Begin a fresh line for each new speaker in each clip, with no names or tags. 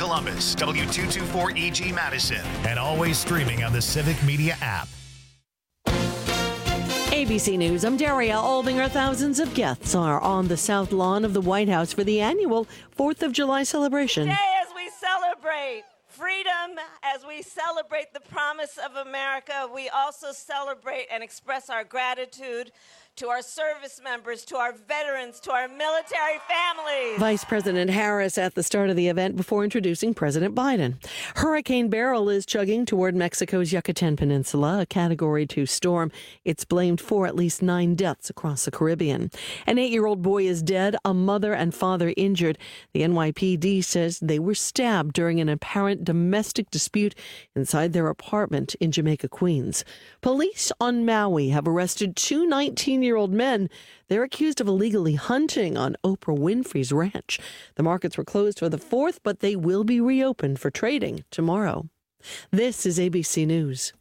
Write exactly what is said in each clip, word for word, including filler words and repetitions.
Columbus, W two twenty-four E G Madison, and always streaming on the Civic Media app.
A B C News, I'm Daria Albinger. Thousands of guests are on the south lawn of the White House for the annual fourth of July celebration.
Today, as we celebrate freedom, as we celebrate the promise of America, we also celebrate and express our gratitude to our service members, to our veterans, to our military families.
Vice President Harris at the start of the event before introducing President Biden. Hurricane Beryl is chugging toward Mexico's Yucatan Peninsula, a Category two storm. It's blamed for at least nine deaths across the Caribbean. An eight-year-old boy is dead, a mother and father injured. The N Y P D says they were stabbed during an apparent domestic dispute inside their apartment in Jamaica, Queens. Police on Maui have arrested two nineteen-year-old men. They're accused of illegally hunting on Oprah Winfrey's ranch. The markets were closed for the fourth, but they will be reopened for trading tomorrow. This is A B C News.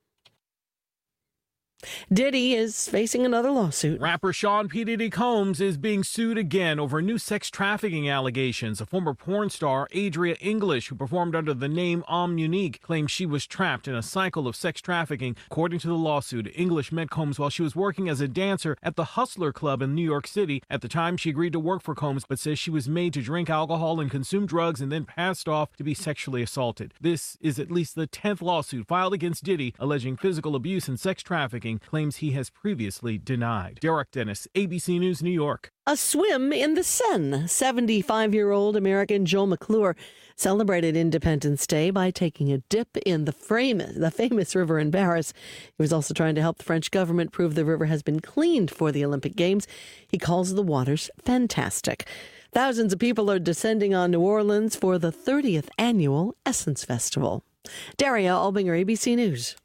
Diddy is facing another lawsuit.
Rapper Sean P. Diddy Combs is being sued again over new sex trafficking allegations. A former porn star, Adria English, who performed under the name Om Unique, claims she was trapped in a cycle of sex trafficking. According to the lawsuit, English met Combs while she was working as a dancer at the Hustler Club in New York City. At the time, she agreed to work for Combs, but says she was made to drink alcohol and consume drugs and then passed off to be sexually assaulted. This is at least the tenth lawsuit filed against Diddy, alleging physical abuse and sex trafficking, claims he has previously denied. Derek Dennis, A B C News, New York.
A swim in the Seine. seventy-five-year-old American Joel McClure celebrated Independence Day by taking a dip in the, famous, the famous river in Paris. He was also trying to help the French government prove the river has been cleaned for the Olympic Games. He calls the waters fantastic. Thousands of people are descending on New Orleans for the thirtieth annual Essence Festival. Daria Albinger, A B C News.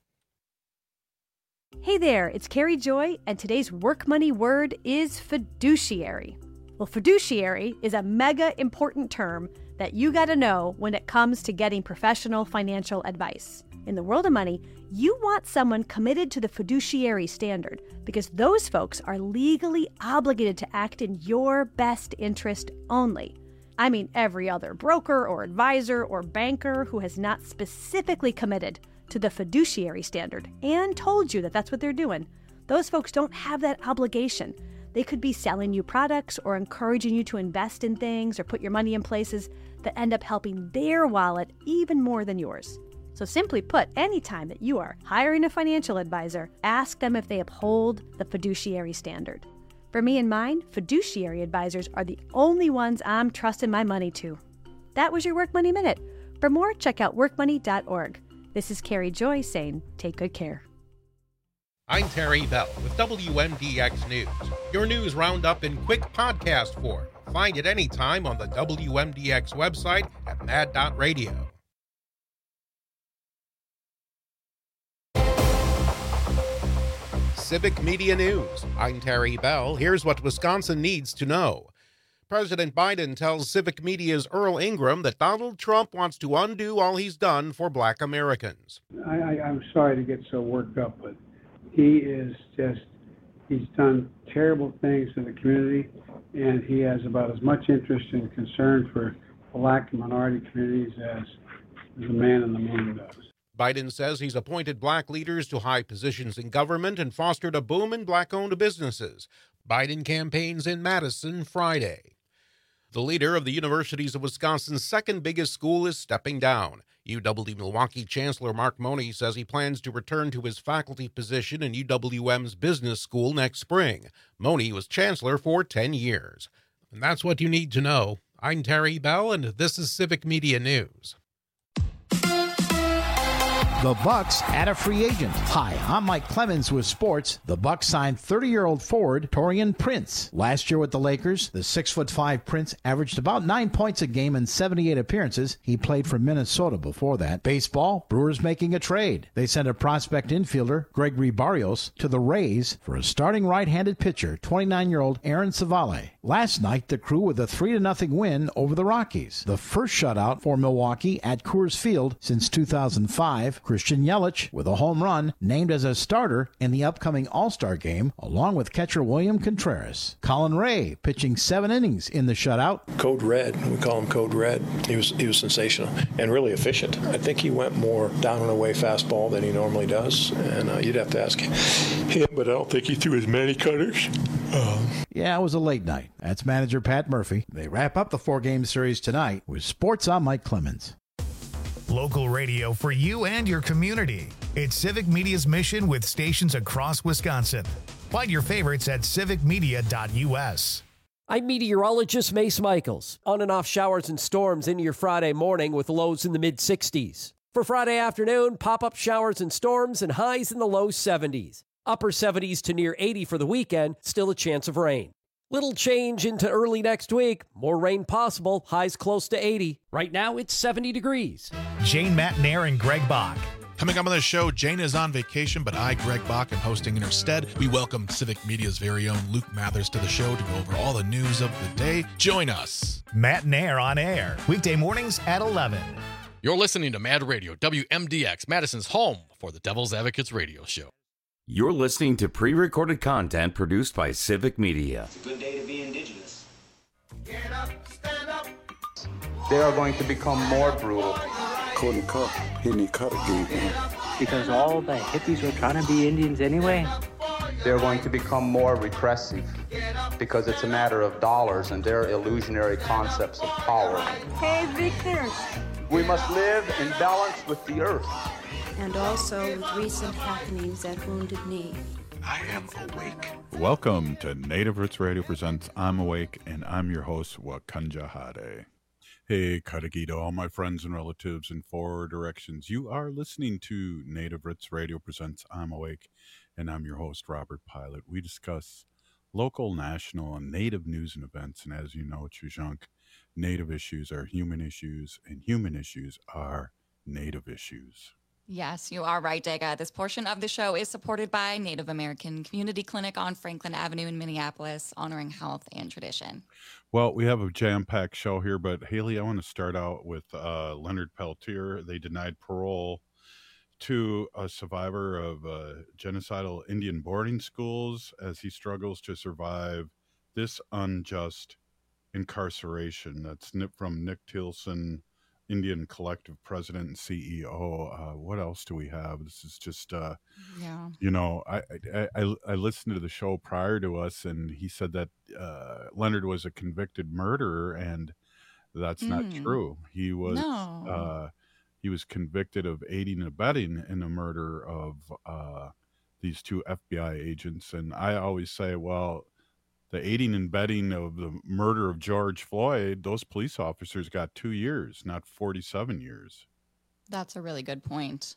Hey there, it's Carrie Joy, and today's work money word is fiduciary. Well, fiduciary is a mega important term that you got to know when it comes to getting professional financial advice. In the world of money, you want someone committed to the fiduciary standard because those folks are legally obligated to act in your best interest only. I mean, every other broker or advisor or banker who has not specifically committed to the fiduciary standard and told you that that's what they're doing. Those folks don't have that obligation. They could be selling you products or encouraging you to invest in things or put your money in places that end up helping their wallet even more than yours. So simply put, anytime that you are hiring a financial advisor, ask them if they uphold the fiduciary standard. For me and mine, fiduciary advisors are the only ones I'm trusting my money to. That was your Work Money Minute. For more, check out work money dot org. This is Carrie Joy saying, take good care.
I'm Terry Bell with W M D X News, your news roundup in quick podcast form. Find it anytime on the W M D X website at mad dot radio. Civic Media News. I'm Terry Bell. Here's what Wisconsin needs to know. President Biden tells Civic Media's Earl Ingram that Donald Trump wants to undo all he's done for Black Americans.
I, I, I'm sorry to get so worked up, but he is just, he's done terrible things in the community, and he has about as much interest and concern for Black and minority communities as, as the man in the moon does.
Biden says he's appointed Black leaders to high positions in government and fostered a boom in Black-owned businesses. Biden campaigns in Madison Friday. The leader of the Universities of Wisconsin's second biggest school is stepping down. U W-Milwaukee Chancellor Mark Money says he plans to return to his faculty position in U W M's business school next spring. Money was chancellor for ten years. And that's what you need to know. I'm Terry Bell, and this is Civic Media News.
The Bucks add a free agent. Hi, I'm Mike Clemens with sports. The Bucks signed thirty-year-old forward Taurean Prince. Last year with the Lakers, the six foot five Prince averaged about nine points a game in seventy-eight appearances. He played for Minnesota before that. Baseball, Brewers making a trade. They sent a prospect infielder, Gregory Barrios, to the Rays for a starting right-handed pitcher, twenty-nine-year-old Aaron Savale. Last night, the Crew with a three to nothing win over the Rockies. The first shutout for Milwaukee at Coors Field since two thousand five. Christian Yelich, with a home run, named as a starter in the upcoming All-Star game, along with catcher William Contreras. Colin Ray pitching seven innings in the shutout.
Code Red, we call him Code Red. He was he was sensational and really efficient. I think he went more down and away fastball than he normally does, and uh, you'd have to ask him, but I don't think he threw as many cutters. Um,
yeah, it was a late night. That's manager Pat Murphy. They wrap up the four-game series tonight with sports. I'm Mike Clemens.
Local radio for you and your community. It's Civic Media's mission with stations across Wisconsin. Find your favorites at civic media dot u s.
I'm meteorologist Mace Michaels. On and off showers and storms into your Friday morning with lows in the mid sixties. For Friday afternoon, pop-up showers and storms and highs in the low seventies. Upper seventies to near eighty for the weekend, still a chance of rain. Little change into early next week. More rain possible, highs close to eighty. Right now, it's seventy degrees.
Jane Matnair and Greg Bach.
Coming up on the show, Jane is on vacation, but I, Greg Bach, am hosting in her stead. We welcome Civic Media's very own Luke Mathers to the show to go over all the news of the day. Join us.
Matnair on air, weekday mornings at eleven.
You're listening to Mad Radio, W M D X, Madison's home for the Devil's Advocates radio show.
You're listening to pre-recorded content produced by Civic Media.
It's a good day to be indigenous.
Get up, stand up.
They are going to become more brutal.
Couldn't cut, he didn't cut again.
Because all the hippies were trying to be Indians anyway.
They're going to become more repressive because it's a matter of dollars and their illusionary concepts of power.
Hey, Victor.
We must live in balance with the earth.
And also with recent happenings at Wounded Knee.
I am awake.
Welcome to Native Roots Radio presents I'm Awake, and I'm your host, Wakanja Hade. Hey, Karagita, all my friends and relatives in four directions. You are listening to Native Roots Radio presents I'm Awake, and I'm your host, Robert Pilot. We discuss local, national, and Native news and events, and as you know, Chujunk, Native issues are human issues, and human issues are Native issues.
Yes, you are right, Dega. This portion of the show is supported by Native American Community Clinic on Franklin Avenue in Minneapolis, honoring health and tradition.
Well, we have a jam-packed show here, but Haley, I want to start out with uh, Leonard Peltier. They denied parole to a survivor of uh, genocidal Indian boarding schools as he struggles to survive this unjust incarceration. That's from Nick Tilson, Indian Collective President and C E O. Uh, what else do we have? This is just, uh, yeah. you know, I, I, I, I listened to the show prior to us, and he said that uh, Leonard was a convicted murderer, and that's mm. not true. He was, no. uh, he was convicted of aiding and abetting in the murder of uh, these two F B I agents. And I always say, well, the aiding and abetting of the murder of George Floyd, those police officers got two years, not forty-seven years.
That's a really good point.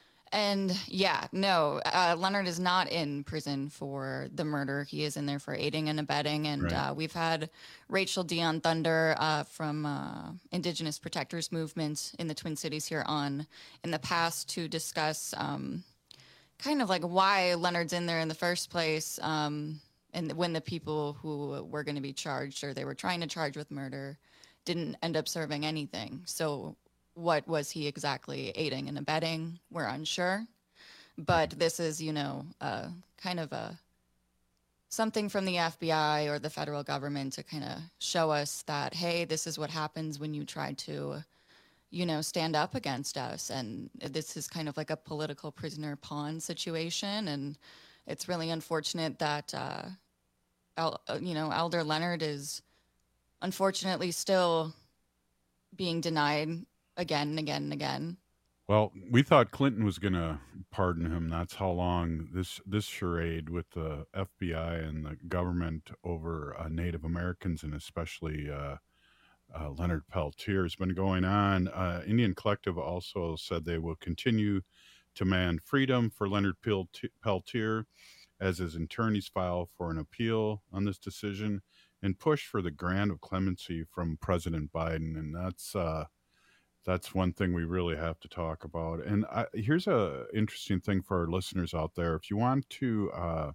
And yeah, no, uh, Leonard is not in prison for the murder. He is in there for aiding and abetting. And right. uh, we've had Rachel Dion Thunder uh, from uh, Indigenous Protectors Movement in the Twin Cities here on in the past to discuss um, kind of like why Leonard's in there in the first place. Um, And when the people who were going to be charged or they were trying to charge with murder didn't end up serving anything. So what was he exactly aiding and abetting? We're unsure. But this is, you know, uh, kind of a something from the F B I or the federal government to kind of show us that, hey, this is what happens when you try to, you know, stand up against us. And this is kind of like a political prisoner pawn situation. And it's really unfortunate that, uh, El, you know, Elder Leonard is unfortunately still being denied again and again and again.
Well, we thought Clinton was going to pardon him. That's how long this this charade with the F B I and the government over uh, Native Americans and especially uh, uh, Leonard Peltier has been going on. Uh, Indian Collective also said they will continue to demand freedom for Leonard Peltier as his attorneys file for an appeal on this decision and push for the grant of clemency from President Biden. And that's uh, that's one thing we really have to talk about. And I, here's a interesting thing for our listeners out there. If you want to uh,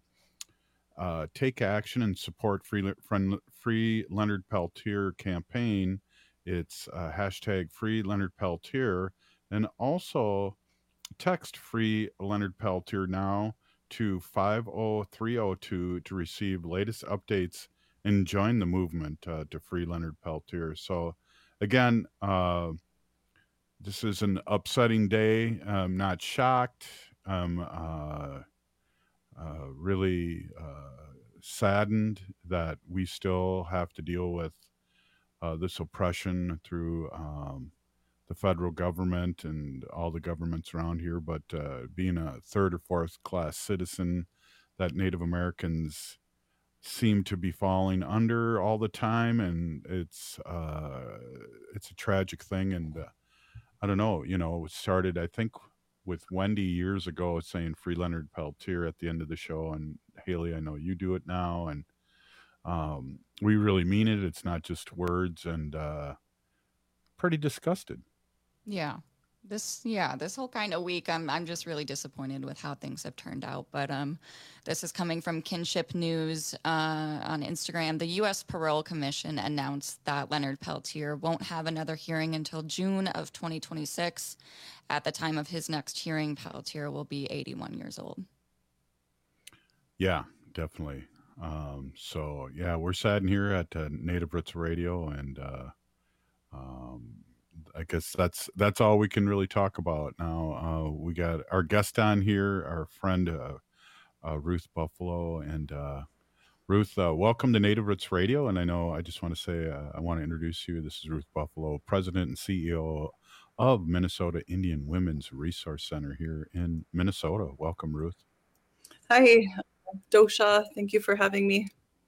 uh, take action and support Free, free Leonard Peltier campaign, it's uh, hashtag Free Leonard Peltier. And also, text free Leonard Peltier now to five oh three oh two to receive latest updates and join the movement uh, to free Leonard Peltier. So, again, uh, this is an upsetting day. I'm not shocked. I'm uh, uh, really uh, saddened that we still have to deal with uh, this oppression through um, the federal government and all the governments around here. But uh, being a third or fourth class citizen that Native Americans seem to be falling under all the time, and it's uh, it's a tragic thing. And uh, I don't know, you know, it started, I think, with Wendy years ago saying free Leonard Peltier at the end of the show. And Haley, I know you do it now. And um, we really mean it. It's not just words, and uh, pretty disgusted.
Yeah. This, yeah, this whole kind of week, I'm I'm just really disappointed with how things have turned out. But um, this is coming from Kinship News uh, on Instagram. The U S Parole Commission announced that Leonard Peltier won't have another hearing until June of twenty twenty-six. At the time of his next hearing, Peltier will be eighty-one years old.
Yeah, definitely. Um, so, yeah, we're saddened here at uh, Native Roots Radio, and uh, um, I guess that's that's all we can really talk about now. Uh, we got our guest on here, our friend uh, uh, Ruth Buffalo, and uh, Ruth, uh, welcome to Native Roots Radio. And I know I just want to say uh, I want to introduce you. This is Ruth Buffalo, President and C E O of Minnesota Indian Women's Resource Center here in Minnesota. Welcome, Ruth.
Hi, Dosha. Thank you for having me.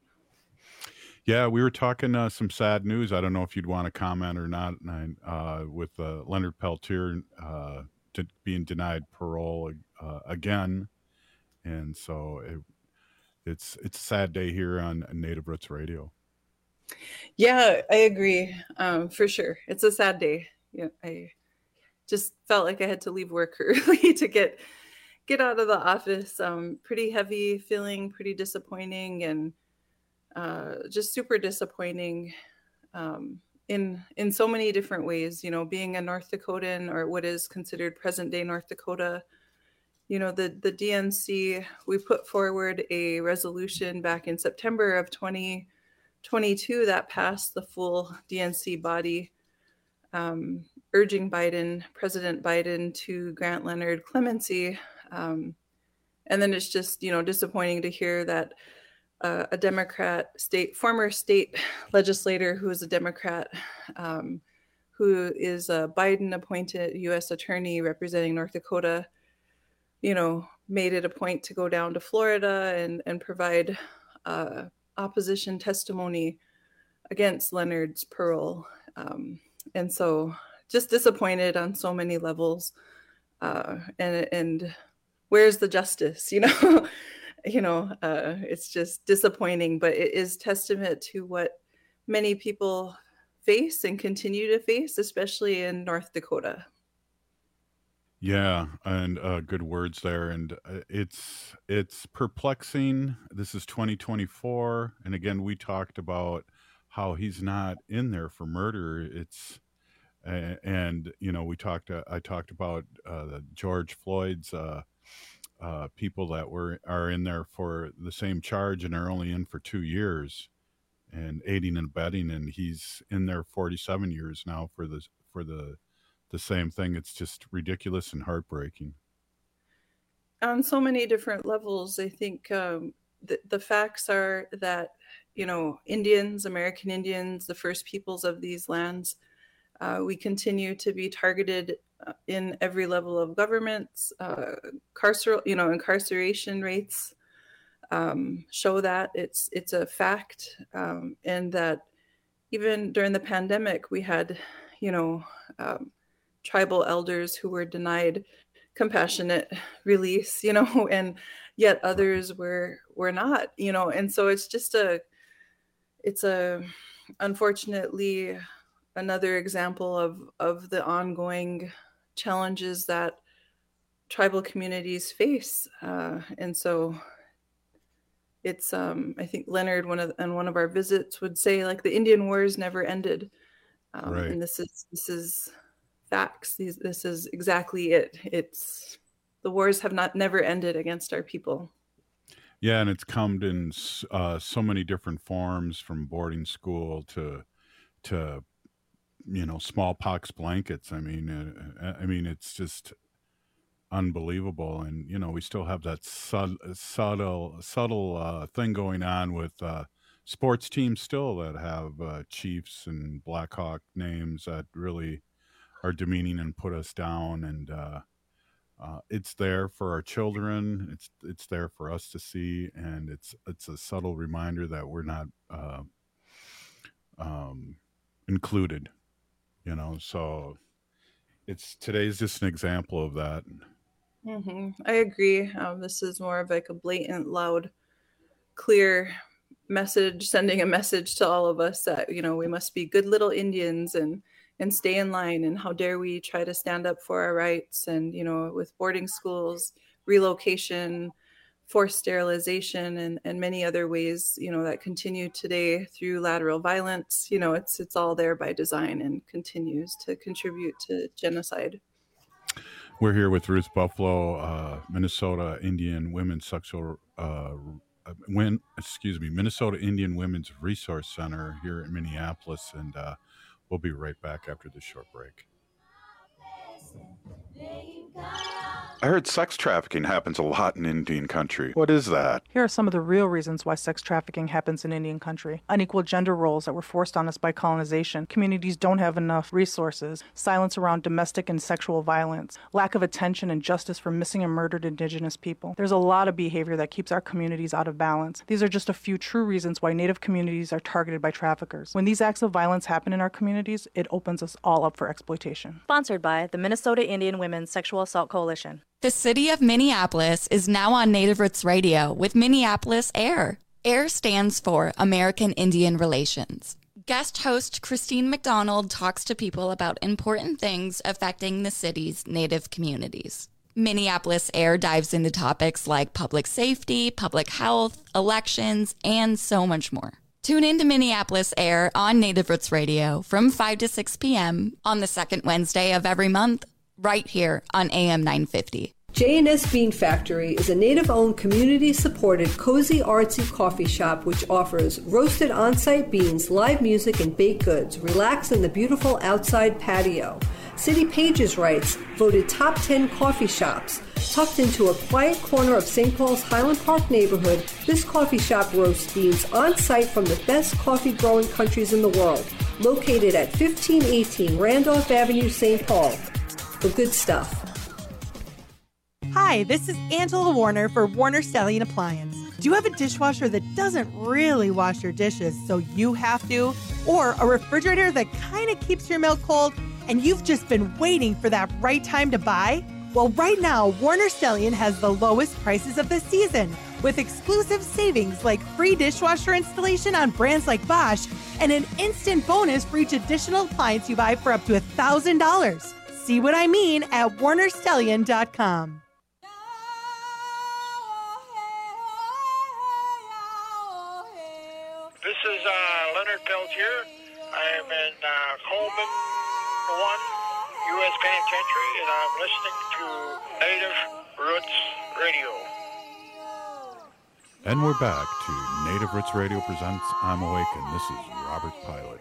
Yeah, we were talking uh, some sad news. I don't know if you'd want to comment or not. Uh, with uh, Leonard Peltier uh, de- being denied parole uh, again, and so it, it's it's a sad day here on Native Roots Radio.
Yeah, I agree. Um, for sure, it's a sad day. Yeah, I just felt like I had to leave work early to get get out of the office. Um, pretty heavy feeling, pretty disappointing, and uh, just super disappointing um, in in so many different ways. You know, being a North Dakotan, or what is considered present day North Dakota, you know, the the D N C, we put forward a resolution back in September of twenty twenty-two that passed the full D N C body, um, urging Biden, President Biden, to grant Leonard clemency. Um, and then it's just, you know, disappointing to hear that uh, a Democrat state, former state legislator who is a Democrat, um, who is a Biden appointed U S attorney representing North Dakota, you know, made it a point to go down to Florida and, and provide uh, opposition testimony against Leonard's parole. Um, and so just disappointed on so many levels. Uh, and, and where's the justice? You know, you know, uh, it's just disappointing, but it is testament to what many people face and continue to face, especially in North Dakota.
Yeah, and uh, good words there. And uh, it's it's perplexing. This is twenty twenty-four, and again, we talked about how he's not in there for murder. It's uh, and you know, we talked. Uh, I talked about uh, the George Floyd's uh, uh, people that were are in there for the same charge and are only in for two years, and aiding and abetting, and he's in there forty-seven years now for the for the. the same thing. It's just ridiculous and heartbreaking.
On so many different levels, I think um, the, the facts are that, you know, Indians, American Indians, the first peoples of these lands, uh, we continue to be targeted uh, in every level of governments. Uh, carceral, you know, incarceration rates um, show that it's it's a fact, um, and that even during the pandemic, we had, you know, um, tribal elders who were denied compassionate release, you know, and yet others were were not, you know, and so it's just a, it's a, unfortunately, another example of of the ongoing challenges that tribal communities face, uh, and so it's, um, I think Leonard, one of on one of our visits, would say, like, the Indian Wars never ended, um,
right.
and this is this is. facts. These, this is exactly it. It's the wars have not never ended against our people.
Yeah, and it's come in uh, so many different forms, from boarding school to to you know smallpox blankets. I mean, uh, I mean, it's just unbelievable. And you know, we still have that sub, subtle subtle uh, thing going on with uh, sports teams still that have uh, Chiefs and Blackhawk names that really are demeaning and put us down. And uh, Uh, it's there for our children. It's it's there for us to see, and it's it's a subtle reminder that we're not uh, um, included. You know, so it's today's just an example of that.
Mm-hmm. I agree. Um, this is more of like a blatant, loud, clear message, sending a message to all of us that, you know, we must be good little Indians and and stay in line, and how dare we try to stand up for our rights. And, you know, with boarding schools, relocation, forced sterilization, and, and many other ways, you know, that continue today through lateral violence, you know, it's it's all there by design and continues to contribute to genocide.
We're here with Ruth Buffalo, uh, Minnesota Indian Women's Sexual, uh, win, excuse me, Minnesota Indian Women's Resource Center here in Minneapolis, and uh, we'll be right back after this short break.
I heard sex trafficking happens a lot in Indian country. What is that?
Here are some of the real reasons why sex trafficking happens in Indian country. Unequal gender roles that were forced on us by colonization. Communities don't have enough resources. Silence around domestic and sexual violence. Lack of attention and justice for missing and murdered Indigenous people. There's a lot of behavior that keeps our communities out of balance. These are just a few true reasons why Native communities are targeted by traffickers. When these acts of violence happen in our communities, it opens us all up for exploitation.
Sponsored by the Minnesota Indian Women's Sexual Assault Coalition.
The city of Minneapolis is now on Native Roots Radio with Minneapolis AIR. AIR stands for American Indian Relations. Guest host Christine McDonald talks to people about important things affecting the city's Native communities. Minneapolis AIR dives into topics like public safety, public health, elections, and so much more. Tune in to Minneapolis AIR on Native Roots Radio from five to six p.m. on the second Wednesday of every month, right here on A M nine fifty.
J and S Bean Factory is a Native-owned, community-supported, cozy, artsy coffee shop which offers roasted on-site beans, live music, and baked goods. Relax in the beautiful outside patio. City Pages writes, voted top ten coffee shops. Tucked into a quiet corner of Saint Paul's Highland Park neighborhood, this coffee shop roasts beans on-site from the best coffee-growing countries in the world. Located at fifteen eighteen Randolph Avenue, Saint Paul. The good stuff.
Hi, this is Angela Warner for Warner Stellian Appliance. Do you have a dishwasher that doesn't really wash your dishes, so you have to? Or a refrigerator that kind of keeps your milk cold and you've just been waiting for that right time to buy? Well, right now, Warner Stellian has the lowest prices of the season, with exclusive savings like free dishwasher installation on brands like Bosch and an instant bonus for each additional appliance you buy for up to one thousand dollars. See what I mean at warner stellian dot com.
This is uh, Leonard Peltier. I am in uh, Coleman one U S Penitentiary, and I'm listening to Native Roots Radio.
And we're back to Native Roots Radio presents I'm Awake, and this is Robert Pilot.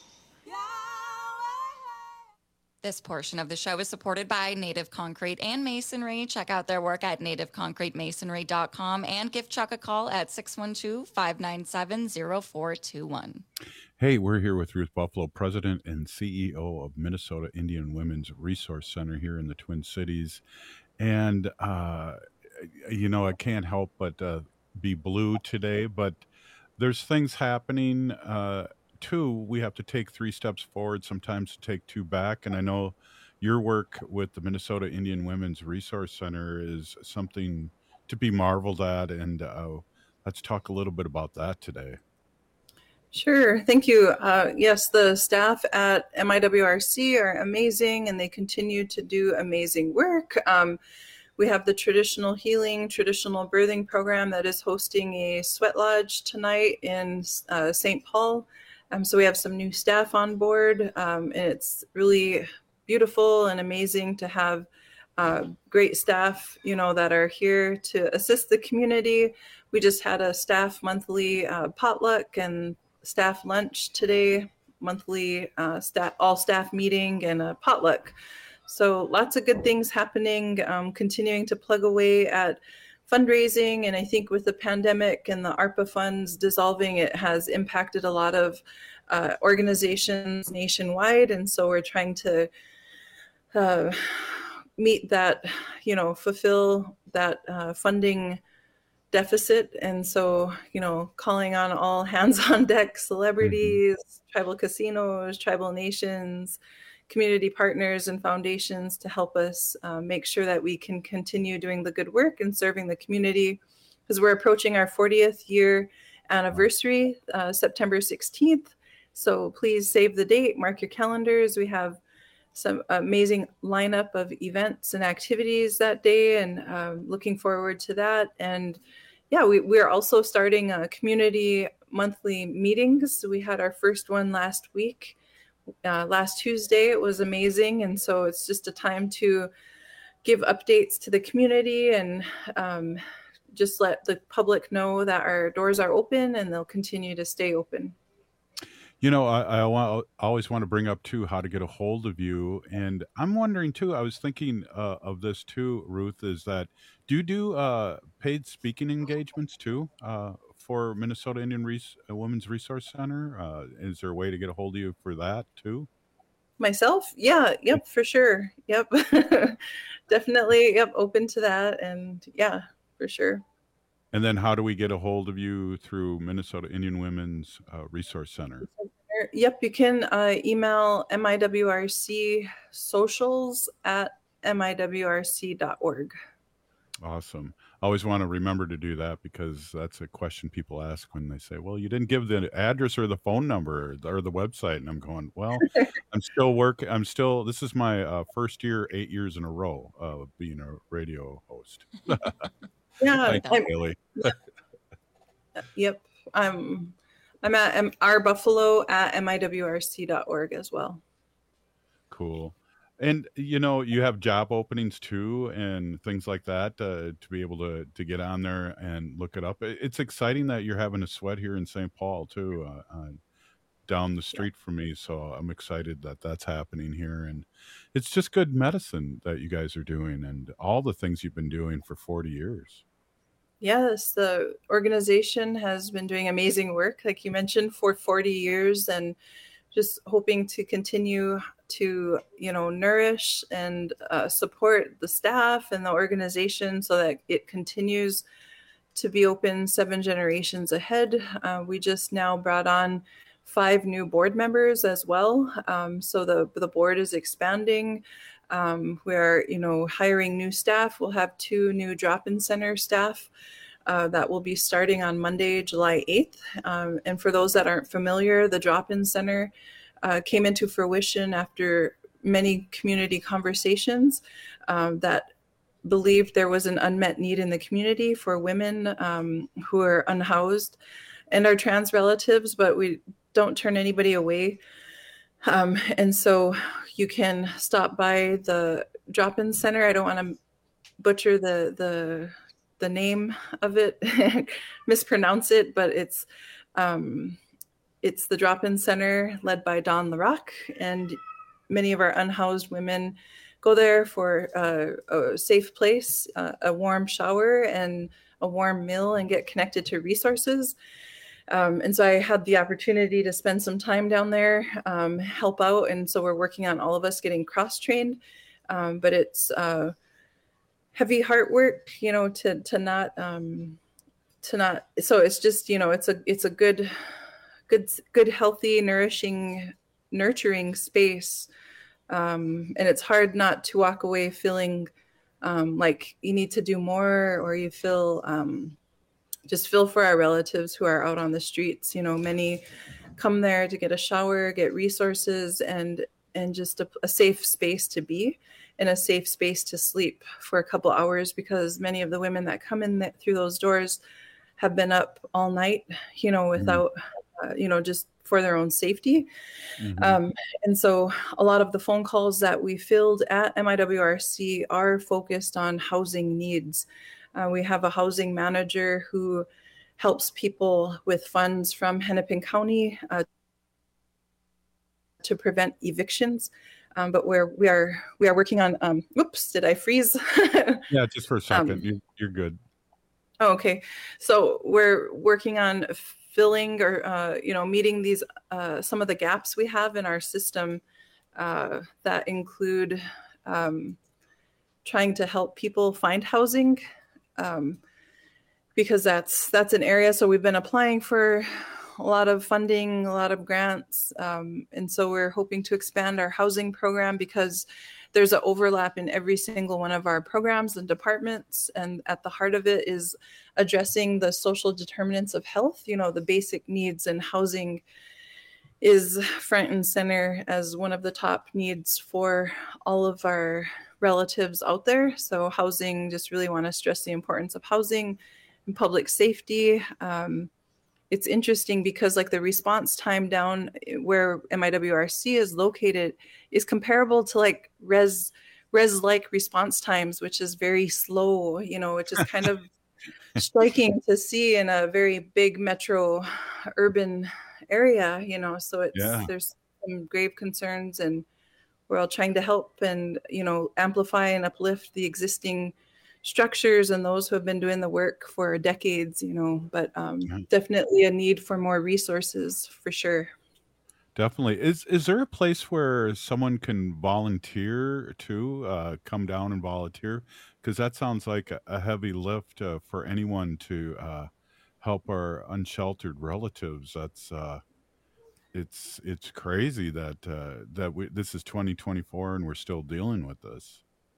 This portion of the show is supported by Native Concrete and Masonry. Check out their work at native concrete masonry dot com and give Chuck a call at six one two, five nine seven, zero four two one.
Hey, we're here with Ruth Buffalo, President and C E O of Minnesota Indian Women's Resource Center here in the Twin Cities. And, uh, you know, I can't help but uh, be blue today, but there's things happening uh Two, we have to take three steps forward, sometimes to take two back. And I know your work with the Minnesota Indian Women's Resource Center is something to be marveled at. And uh, let's talk a little bit about that today.
Sure. Thank you. Uh, yes, the staff at M I W R C are amazing, and they continue to do amazing work. Um, we have the Traditional Healing, Traditional Birthing Program that is hosting a sweat lodge tonight in uh, Saint Paul. Um, so we have some new staff on board, um, and it's really beautiful and amazing to have uh, great staff, you know, that are here to assist the community. We just had a staff monthly uh, potluck and staff lunch today, monthly uh, staff, all staff meeting and a potluck. So lots of good things happening, um, continuing to plug away at fundraising. And I think with the pandemic and the ARPA funds dissolving, it has impacted a lot of uh, organizations nationwide. And so we're trying to uh, meet that, you know, fulfill that uh, funding deficit. And so, you know, calling on all hands on deck, celebrities, mm-hmm. tribal casinos, tribal nations, community partners and foundations to help us uh, make sure that we can continue doing the good work and serving the community, because we're approaching our fortieth year anniversary, uh, September sixteenth. So please save the date, mark your calendars. We have some amazing lineup of events and activities that day, and um, looking forward to that. And yeah, we, we're also starting a community monthly meetings. We had our first one last week. Uh, last Tuesday. It was amazing. And so it's just a time to give updates to the community and um, just let the public know that our doors are open and they'll continue to stay open.
You know, I, I, want, I always want to bring up, too, how to get a hold of you. And I'm wondering, too, I was thinking uh, of this, too, Ruth, is that do you do uh, paid speaking engagements, too, uh, for Minnesota Indian Res- Women's Resource Center? Uh, is there a way to get a hold of you for that, too?
Myself? Yeah, yep, for sure. Yep. Definitely, yep, open to that. And yeah, for sure.
And then how do we get a hold of you through Minnesota Indian Women's uh, Resource Center?
Yep, you can uh, email M I W R C socials at M I W R C dot org.
Awesome. I always want to remember to do that, because that's a question people ask when they say, well, you didn't give the address or the phone number or the website. And I'm going, well, I'm still working. I'm still, this is my uh, first year, eight years in a row of being a radio host.
Yeah.
Thank you, Haley.
Yep. I'm, I'm at M- R Buffalo at M I W R C dot org as well.
Cool. And, you know, you have job openings, too, and things like that uh, to be able to, to get on there and look it up. It's exciting that you're having a sweat here in Saint Paul, too, uh, uh, down the street from me. So I'm excited that that's happening here. And it's just good medicine that you guys are doing and all the things you've been doing for forty years.
Yes, the organization has been doing amazing work, like you mentioned, for forty years, and just hoping to continue to, you know, nourish and uh, support the staff and the organization so that it continues to be open seven generations ahead. Uh, we just now brought on five new board members as well. Um, so the, the board is expanding. Um, we're, you know, hiring new staff. We'll have two new drop-in center staff Uh, that will be starting on Monday, July eighth. Um, and for those that aren't familiar, the drop-in center uh, came into fruition after many community conversations um, that believed there was an unmet need in the community for women um, who are unhoused and our trans relatives, but we don't turn anybody away. Um, and so you can stop by the drop-in center. I don't want to butcher the the the name of it, mispronounce it, but it's um, it's the drop-in center led by Dawn LaRock, and many of our unhoused women go there for uh, a safe place, uh, a warm shower, and a warm meal, and get connected to resources. Um, and so I had the opportunity to spend some time down there, um, help out, and so we're working on all of us getting cross-trained. Um, but it's uh, heavy heart work, you know, to to not um, to not. So it's just, you know, it's a it's a good, good, good, healthy, nourishing, nurturing space, um, and it's hard not to walk away feeling um, like you need to do more, or you feel um, just feel for our relatives who are out on the streets. You know, many come there to get a shower, get resources, and and just a, a safe space to be, and a safe space to sleep for a couple hours, because many of the women that come in th- through those doors have been up all night, you know, without uh, you know, just for their own safety.
Mm-hmm.
Um, and so a lot of the phone calls that we filled at M I W R C are focused on housing needs. Uh, we have a housing manager who helps people with funds from Hennepin County uh, to prevent evictions. Um, but we're, we are we are working on, um, whoops, did I freeze?
Yeah, just for a second.
Um,
you're, you're good.
Oh, okay. So we're working on filling or, uh, you know, meeting these, uh, some of the gaps we have in our system uh, that include um, trying to help people find housing um, because that's, that's an area. So we've been applying for a lot of funding, a lot of grants. Um, and so we're hoping to expand our housing program because there's an overlap in every single one of our programs and departments. And at the heart of it is addressing the social determinants of health, you know, the basic needs, and housing is front and center as one of the top needs for all of our relatives out there. So housing, just really want to stress the importance of housing and public safety. Um, It's interesting because like the response time down where M I W R C is located is comparable to like res res like response times, which is very slow, you know, which is kind of striking to see in a very big metro urban area, you know, so it's
Yeah.
there's some grave concerns, and we're all trying to help and, you know, amplify and uplift the existing structures and those who have been doing the work for decades, you know, but um, definitely a need for more resources for sure.
Definitely. Is is there a place where someone can volunteer too? Uh, come down and volunteer? Because that sounds like a, a heavy lift uh, for anyone to uh, help our unsheltered relatives. That's uh, it's it's crazy that uh, that we, this is twenty twenty-four and we're still dealing with this.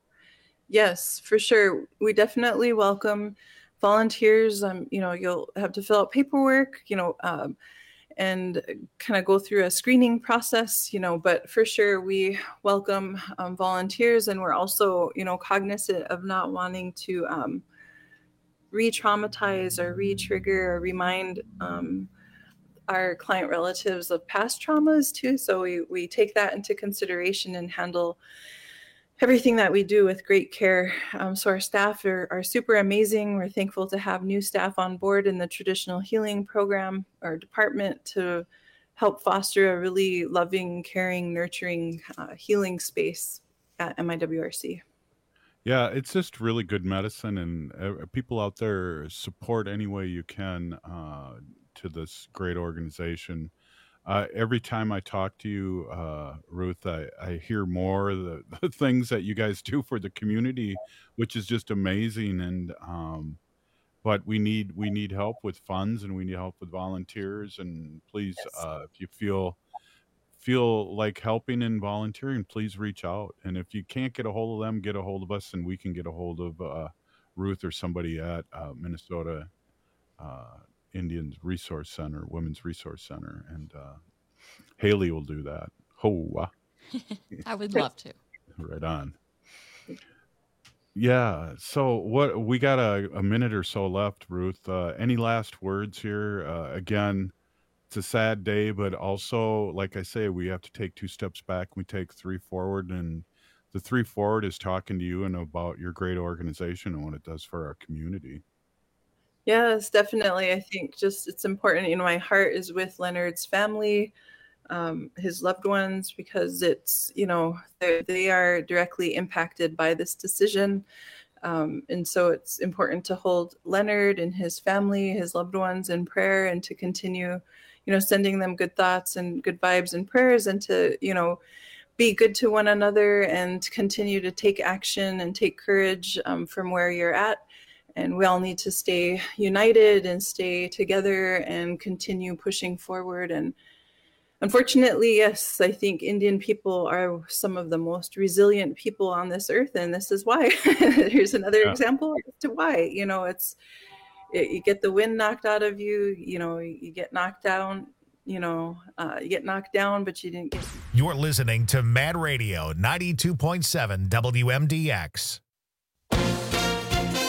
Yes, for sure. We definitely welcome volunteers. Um, you know, you'll have to fill out paperwork, you know, um, and kind of go through a screening process, you know, but for sure we welcome um, volunteers, and we're also, you know, cognizant of not wanting to um, re-traumatize or re-trigger or remind um, our client relatives of past traumas too. So we, we take that into consideration and handle everything that we do with great care. Um, so our staff are, are super amazing. We're thankful to have new staff on board in the traditional healing program or department to help foster a really loving, caring, nurturing, uh, healing space at M I W R C.
Yeah, it's just really good medicine, and uh, people out there, support any way you can uh, to this great organization. Uh, every time I talk to you, uh, Ruth, I, I hear more of the, the things that you guys do for the community, which is just amazing. And um, but we need we need help with funds, and we need help with volunteers. And please,
Yes.
uh, if you feel feel like helping and volunteering, please reach out. And if you can't get a hold of them, get a hold of us, and we can get a hold of uh, Ruth or somebody at uh, Minnesota Uh, Indians Resource Center, Women's Resource Center, and uh, Haley will do that. Ho,
I would love to.
right on. Yeah. So what we got a, a minute or so left, Ruth. Uh, any last words here? Uh, again, it's a sad day, but also, like I say, we have to take two steps back. We take three forward, and the three forward is talking to you and about your great organization and what it does for our community.
Yes, definitely. I think just it's important. You know, my heart is with Leonard's family, um, his loved ones, because it's, you know, they are directly impacted by this decision. Um, and so it's important to hold Leonard and his family, his loved ones in prayer, and to continue, you know, sending them good thoughts and good vibes and prayers, and to, you know, be good to one another and continue to take action and take courage um, from where you're at. And we all need to stay united and stay together and continue pushing forward. And unfortunately, yes, I think Indian people are some of the most resilient people on this earth. And this is why. Here's another
Yeah.
example as to why. You know, it's it, you get the wind knocked out of you, you know, you get knocked down, you know, uh, you get knocked down, but you didn't get.
You're listening to Mad Radio ninety-two point seven W M D X.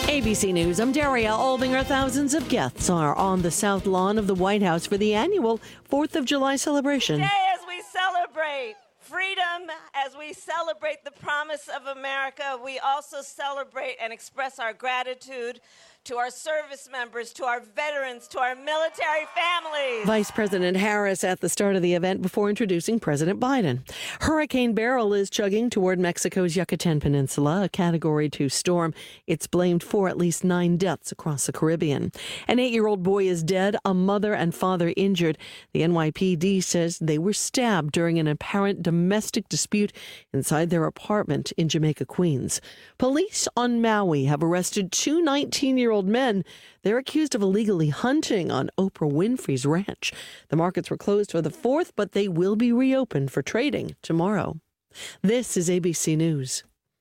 A B C News, I'm Daria Aldinger. Thousands of guests are on the south lawn of the White House for the annual fourth of July celebration.
Today, as we celebrate freedom, as we celebrate the promise of America, we also celebrate and express our gratitude to our service members, to our veterans, to our military families.
Vice President Harris at the start of the event before introducing President Biden. Hurricane Beryl is chugging toward Mexico's Yucatan Peninsula, a Category two storm. It's blamed for at least nine deaths across the Caribbean. An eight-year-old boy is dead, a mother and father injured. The N Y P D says they were stabbed during an apparent domestic dispute inside their apartment in Jamaica, Queens. Police on Maui have arrested two nineteen-year-old men. They're accused of illegally hunting on Oprah Winfrey's ranch. The markets were closed for the fourth, but they will be reopened for trading tomorrow. This is A B C News.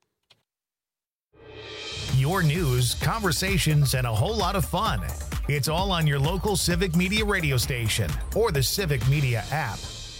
Your news, conversations, and a whole lot of fun. It's all on your local Civic Media radio station or the Civic Media app.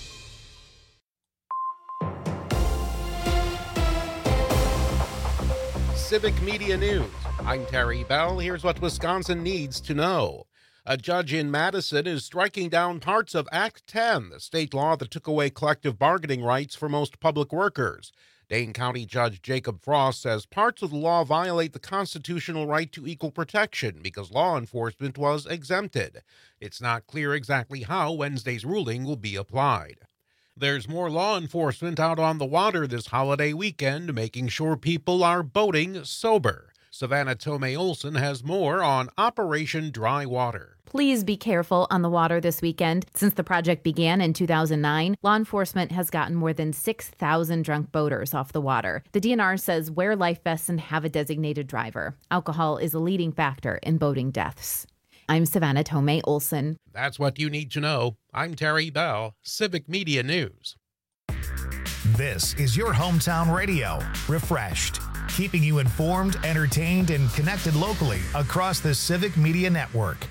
Civic Media News. I'm Terry Bell. Here's what Wisconsin needs to know. A judge in Madison is striking down parts of Act ten, the state law that took away collective bargaining rights for most public workers. Dane County Judge Jacob Frost says parts of the law violate the constitutional right to equal protection because law enforcement was exempted. It's not clear exactly how Wednesday's ruling will be applied. There's more law enforcement out on the water this holiday weekend, making sure people are boating sober. Savannah Tomei Olson has more on Operation Dry Water.
Please be careful on the water this weekend. Since the project began in two thousand nine, law enforcement has gotten more than six thousand drunk boaters off the water. The D N R says wear life vests and have a designated driver. Alcohol is a leading factor in boating deaths. I'm Savannah Tomei Olson.
That's what you need to know. I'm Terry Bell, Civic Media News.
This is your hometown radio, refreshed, keeping you informed, entertained, and connected locally across the Civic Media Network.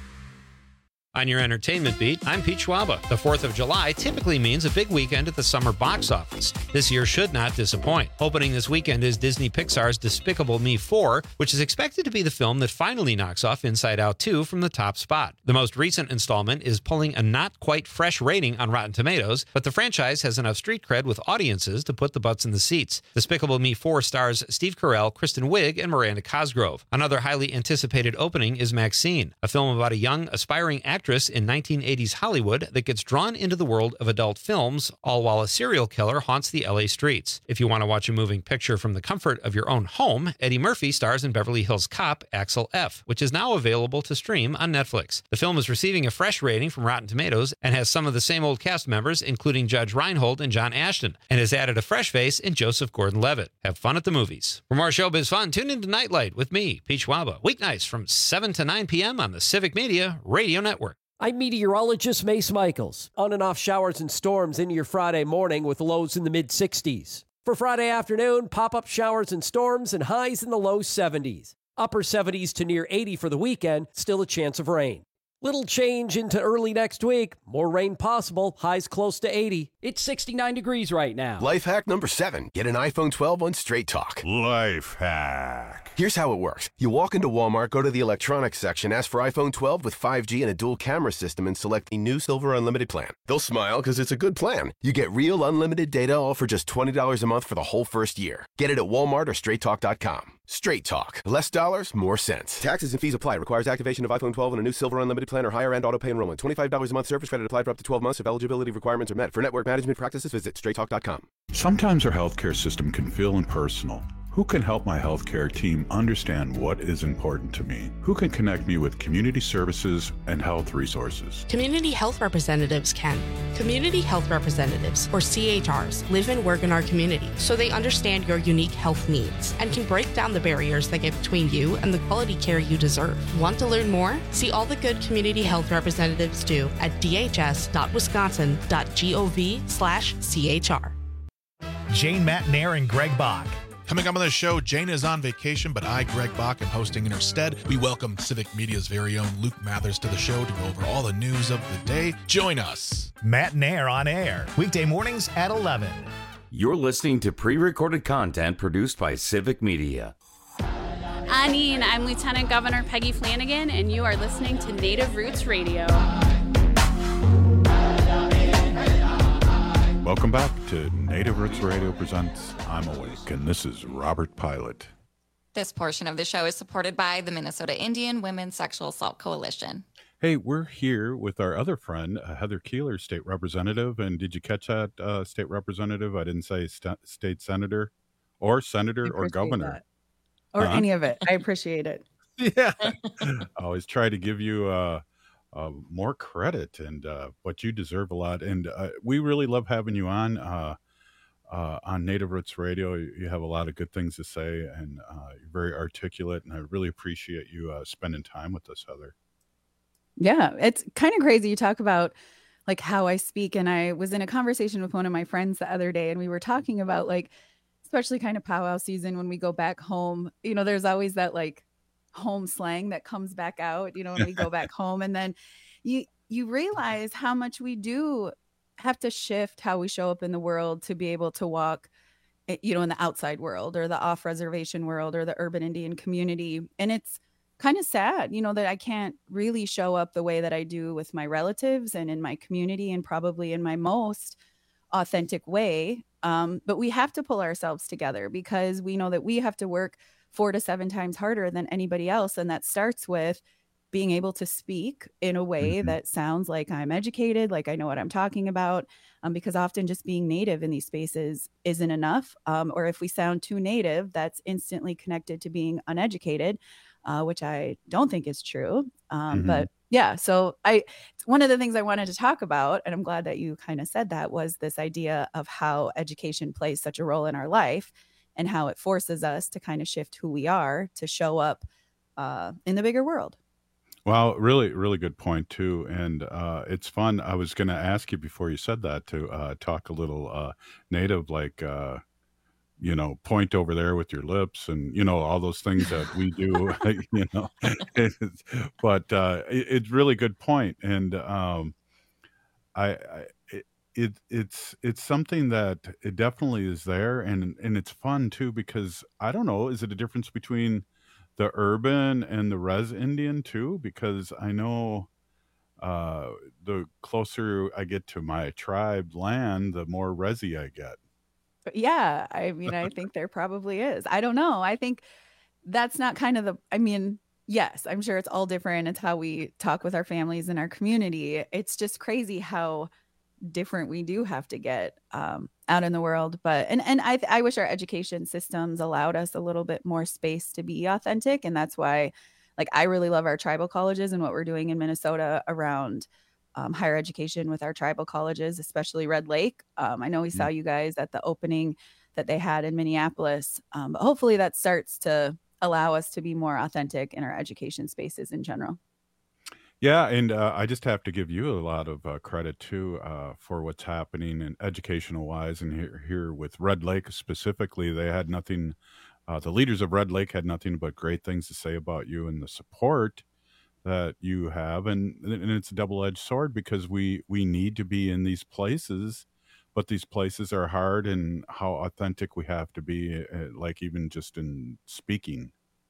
On your entertainment beat, I'm Pete Schwaba. The fourth of July typically means a big weekend at the summer box office. This year should not disappoint. Opening this weekend is Disney Pixar's Despicable Me four, which is expected to be the film that finally knocks off Inside Out two from the top spot. The most recent installment is pulling a not quite fresh rating on Rotten Tomatoes, but the franchise has enough street cred with audiences to put the butts in the seats. Despicable Me four stars Steve Carell, Kristen Wiig, and Miranda Cosgrove. Another highly anticipated opening is Maxine, a film about a young, aspiring actress in nineteen eighties Hollywood that gets drawn into the world of adult films, all while a serial killer haunts the L A streets. If you want to watch a moving picture from the comfort of your own home, Eddie Murphy stars in Beverly Hills Cop, Axel F., which is now available to stream on Netflix. The film is receiving a fresh rating from Rotten Tomatoes and has some of the same old cast members, including Judge Reinhold and John Ashton, and has added a fresh face in Joseph Gordon-Levitt. Have fun at the movies. For more showbiz fun, tune into Nightlight with me, Pete Schwaba, weeknights from seven to nine p.m. on the Civic Media Radio Network.
I'm meteorologist Mace Michaels. On and off showers and storms into your Friday morning with lows in the mid sixties. For Friday afternoon, pop-up showers and storms and highs in the low seventies. Upper seventies to near eighty for the weekend, still a chance of rain. Little change into early next week. More rain possible. Highs close to eighty. It's sixty-nine degrees right now.
Life hack number seven. Get an iPhone twelve on Straight Talk.
Life hack.
Here's how it works. You walk into Walmart, go to the electronics section, ask for iPhone twelve with five G and a dual camera system, and select the new Silver Unlimited plan. They'll smile because it's a good plan. You get real unlimited data all for just twenty dollars a month for the whole first year. Get it at Walmart or straight talk dot com. Straight Talk. Less dollars, more sense. Taxes and fees apply. Requires activation of iPhone twelve and a new Silver Unlimited plan or higher end auto pay enrollment. twenty-five dollars a month service credit applied for up to twelve months if eligibility requirements are met. For network management practices, visit straight talk dot com.
Sometimes our healthcare system can feel impersonal. Who can help my healthcare team understand what is important to me? Who can connect me with community services and health resources?
Community health representatives can. Community health representatives, or C H Rs, live and work in our community, so they understand your unique health needs and can break down the barriers that get between you and the quality care you deserve. Want to learn more? See all the good community health representatives do at d h s dot wisconsin dot gov slash c h r.
Jane Matnair and Greg Bach.
Coming up on the show, Jane is on vacation, but I, Greg Bach, am hosting in her stead. We welcome Civic Media's very own Luke Mathers to the show to go over all the news of the day. Join us.
Matnair on air, weekday mornings at eleven.
You're listening to pre-recorded content produced by Civic Media.
Anine. I'm Lieutenant Governor Peggy Flanagan, and you are listening to Native Roots Radio.
Welcome back to Native Roots Radio presents I'm Awake, and this is Robert Pilot.
This portion of the show is supported by the Minnesota Indian Women's Sexual Assault Coalition.
Hey, we're here with our other friend, uh, Heather Keeler, state representative. And did you catch that, uh, state representative? I didn't say st- state senator or senator or governor.
That. Or uh-huh. any of it. I appreciate it.
Yeah. I always try to give you uh, uh, more credit, and uh, but you deserve a lot. And uh, we really love having you on uh, uh, on Native Roots Radio. You have a lot of good things to say, and uh, you're very articulate, and I really appreciate you uh, spending time with us, Heather.
Yeah, it's kind of crazy. You talk about like how I speak, and I was in a conversation with one of my friends the other day, and we were talking about like, especially kind of powwow season when we go back home, you know, there's always that like home slang that comes back out, you know, when we go back home, and then you you realize how much we do have to shift how we show up in the world to be able to walk, you know, in the outside world or the off-reservation world or the urban Indian community. And it's kind of sad, you know, that I can't really show up the way that I do with my relatives and in my community, and probably in my most authentic way. Um, but we have to pull ourselves together, because we know that we have to work four to seven times harder than anybody else. And that starts with being able to speak in a way mm-hmm. that sounds like I'm educated, like I know what I'm talking about, um, because often just being native in these spaces isn't enough. Um, or if we sound too native, that's instantly connected to being uneducated, uh, which I don't think is true. Um, mm-hmm. But yeah, so I one of the things I wanted to talk about, and I'm glad that you kind of said that, was this idea of how education plays such a role in our life, and how it forces us to kind of shift who we are to show up uh, in the bigger world.
Well, really, really good point too. And uh, it's fun. I was going to ask you before you said that to uh, talk a little uh, native, like, uh, you know, point over there with your lips, and, you know, all those things that we do, you know, it's, but uh, it, it's really good point. And um, I, I it, it, it's, it's something that it definitely is there. And, and it's fun too, because I don't know, is it a difference between the urban and the res Indian too? Because I know uh, the closer I get to my tribe land, the more resi I get.
Yeah, I mean, I think there probably is. I don't know. I think that's not kind of the, I mean, yes, I'm sure it's all different. It's how we talk with our families and our community. It's just crazy how different we do have to get um, out in the world. But, and, and I, I wish our education systems allowed us a little bit more space to be authentic. And that's why, like, I really love our tribal colleges and what we're doing in Minnesota around Um, higher education with our tribal colleges, especially Red Lake. Um, I know we saw you guys at the opening that they had in Minneapolis, um, but hopefully that starts to allow us to be more authentic in our education spaces in general.
Yeah, and uh, I just have to give you a lot of uh, credit too uh, for what's happening in educational wise. And here, here with Red Lake specifically, they had nothing, uh, the leaders of Red Lake had nothing but great things to say about you and the support that you have, and and it's a double-edged sword, because we we need to be in these places, but these places are hard, and how authentic we have to be, uh, like even just in speaking.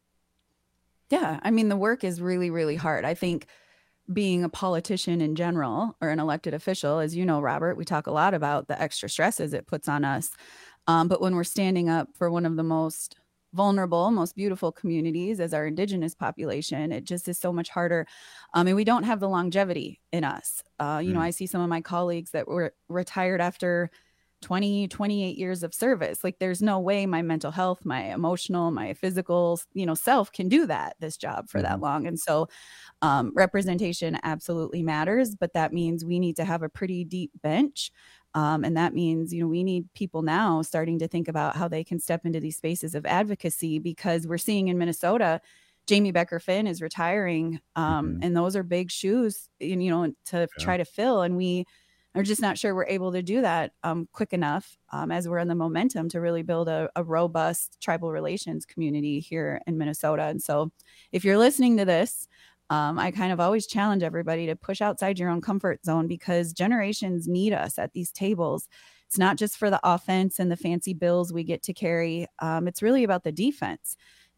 Yeah, I mean, the work is really, really hard. I think being a politician in general, or an elected official, as you know, Robert, we talk a lot about the extra stresses it puts on us. Um, but when we're standing up for one of the most vulnerable, most beautiful communities as our Indigenous population, it just is so much harder. Um, and we don't have the longevity in us. Uh, you mm. know, I see some of my colleagues that were retired after twenty, twenty-eight years of service. Like, there's no way my mental health, my emotional, my physical, you know, self can do that, this job for mm. that long. And so um, representation absolutely matters, but that means we need to have a pretty deep bench. Um, and that means, you know, we need people now starting to think about how they can step into these spaces of advocacy, because we're seeing in Minnesota, Jamie Becker Finn is retiring. Um, mm-hmm. And those are big shoes, you know, to yeah. try to fill. And we are just not sure we're able to do that um, quick enough um, as we're in the momentum to really build a, a robust tribal relations community here in Minnesota. And so if you're listening to this, Um, I kind of always challenge everybody to push outside your own comfort zone, because generations need us at these tables. It's not just for the offense and the fancy bills we get to carry. Um, it's really about the defense.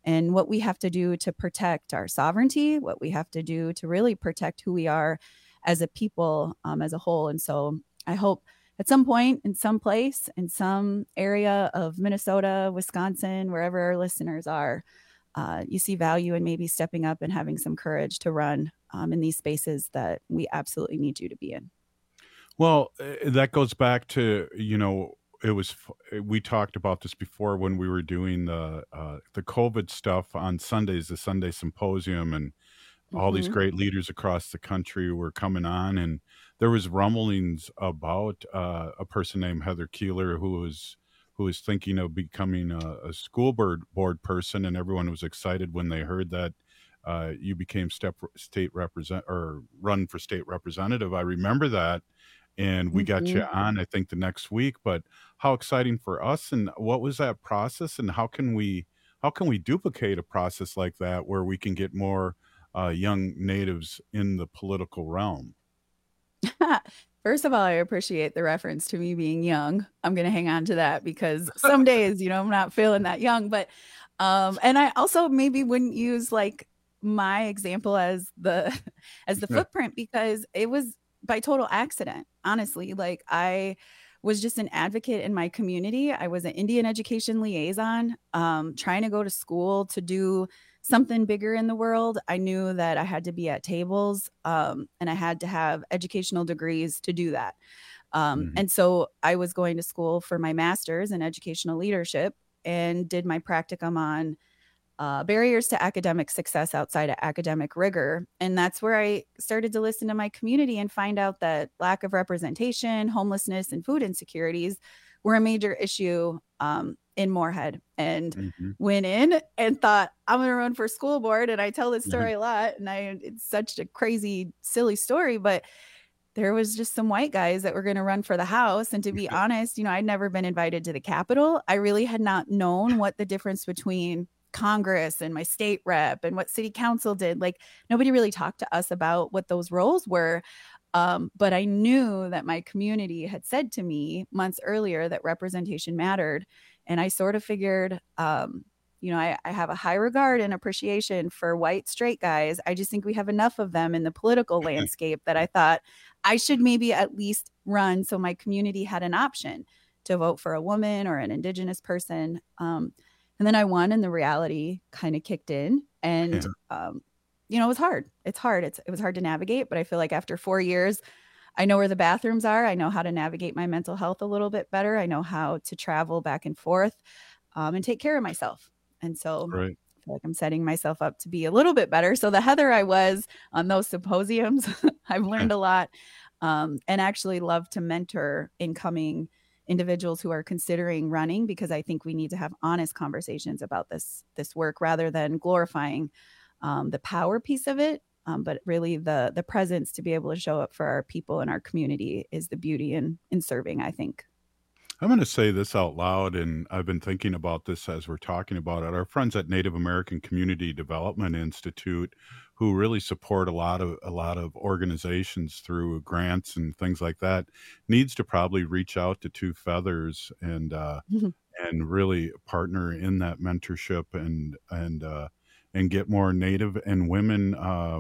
and what we have to do to protect our sovereignty, what we have to do to really protect who we are as a people, um, as a whole. And so I hope at some point, in some place, in some area of Minnesota, Wisconsin, wherever our listeners are, uh, you see value in maybe stepping up and having some courage to run um, in these spaces that we absolutely need you to be in.
Well, uh, that goes back to, you know, it was, we talked about this before when we were doing the, uh, the COVID stuff on Sundays, the Sunday Symposium, and all these
Mhm.
great leaders across the country were coming on, and there was rumblings about uh, a person named Heather Keeler who was who was thinking of becoming a, a school board board person, and everyone was excited when they heard that uh, you became step, state represent or run for state representative. I remember that, and we got you
Mhm.
on, I think, the next week. But how exciting for us! And what was that process? And how can we how can we duplicate a process like that where we can get more uh, young natives in the political realm?
First of all, I appreciate the reference to me being young. I'm going to hang on to that because some days, you know, I'm not feeling that young, but, um, and I also maybe wouldn't use like my example as the, as the
Yeah.
footprint, because it was by total accident. Honestly, like I was just an advocate in my community. I was an Indian education liaison, um, trying to go to school to do something bigger in the world. I knew that I had to be at tables, um, and I had to have educational degrees to do that. Um,
Mhm.
and so I was going to school for my master's in educational leadership and did my practicum on uh, barriers to academic success outside of academic rigor. And that's where I started to listen to my community and find out that lack of representation, homelessness, and food insecurities were a major issue um, in Moorhead. And
Mhm.
went in and thought, I'm going to run for school board. And I tell this
Mhm.
story a lot, and I it's such a crazy, silly story, but there was just some white guys that were going to run for the House. And to be honest, you know, I'd never been invited to the Capitol. I really had not known what the difference between Congress and my state rep and what city council did. Like nobody really talked to us about what those roles were. Um, but I knew that my community had said to me months earlier that representation mattered. And I sort of figured, um, you know, I, I have a high regard and appreciation for white straight guys. I just think we have enough of them in the political landscape that I thought I should maybe at least run so my community had an option to vote for a woman or an Indigenous person. Um, and then I won, and the reality kind of kicked in. And,
Yeah.
um, you know, it was hard. It's hard. It's, it was hard to navigate, but I feel like after four years, I know where the bathrooms are. I know how to navigate my mental health a little bit better. I know how to travel back and forth um, and take care of myself. And so
Right.
I feel like I'm setting myself up to be a little bit better. So the Heather I was on those symposiums, I've learned a lot um, and actually love to mentor incoming individuals who are considering running, because I think we need to have honest conversations about this, this work rather than glorifying um, the power piece of it. Um, but really the the presence to be able to show up for our people and our community is the beauty in in serving, I think.
I'm going to say this out loud, and I've been thinking about this as we're talking about it. Our friends at Native American Community Development Institute, who really support a lot of a lot of organizations through grants and things like that, needs to probably reach out to Two Feathers and uh, and really partner in that mentorship and and uh, and get more Native and women uh,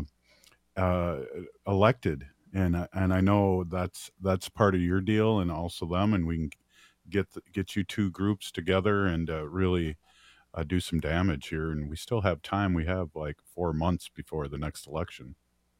uh, elected. And I- and I know that's that's part of your deal, and also them, and we can get the, get you two groups together and uh, really uh, do some damage here. And we still have time. We have like four months before the next election.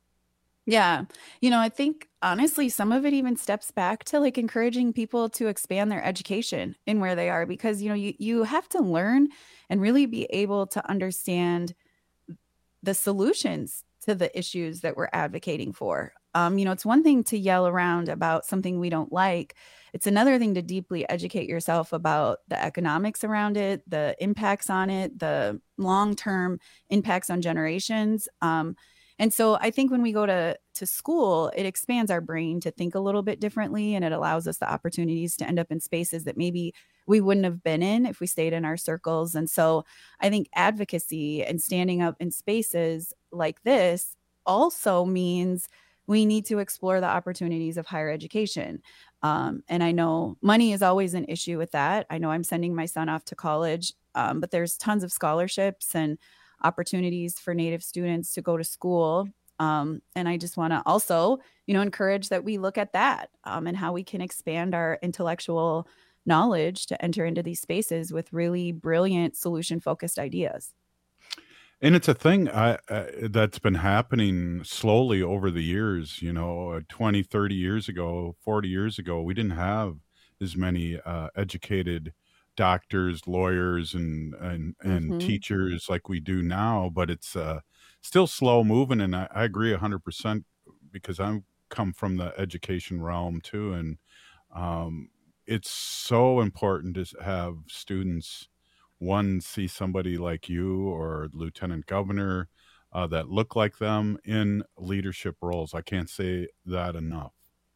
Yeah. You know, I think honestly, some of it even steps back to like encouraging people to expand their education in where they are, because, you know, you, you have to learn and really be able to understand the solutions to the issues that we're advocating for. Um, you know, it's one thing to yell around about something we don't like. It's another thing to deeply educate yourself about the economics around it, the impacts on it, the long-term impacts on generations. Um, and so I think when we go to, to school, it expands our brain to think a little bit differently, and it allows us the opportunities to end up in spaces that maybe we wouldn't have been in if we stayed in our circles. And so I think advocacy and standing up in spaces like this also means we need to explore the opportunities of higher education. Um, and I know money is always an issue with that. I know I'm sending my son off to college, um, but there's tons of scholarships and opportunities for Native students to go to school. Um, and I just want to also, you know, encourage that we look at that um, and how we can expand our intellectual knowledge to enter into these spaces with really brilliant solution-focused ideas.
And it's a thing I, uh, that's been happening slowly over the years. You know, uh, twenty, thirty years ago, forty years ago, we didn't have as many uh, educated doctors, lawyers, and and, and
Mhm.
teachers like we do now. But it's uh, still slow moving, and I, I agree one hundred percent because I come from the education realm too, and um, it's so important to have students, one, see somebody like you or lieutenant governor uh, that look like them in leadership roles. I can't say that enough.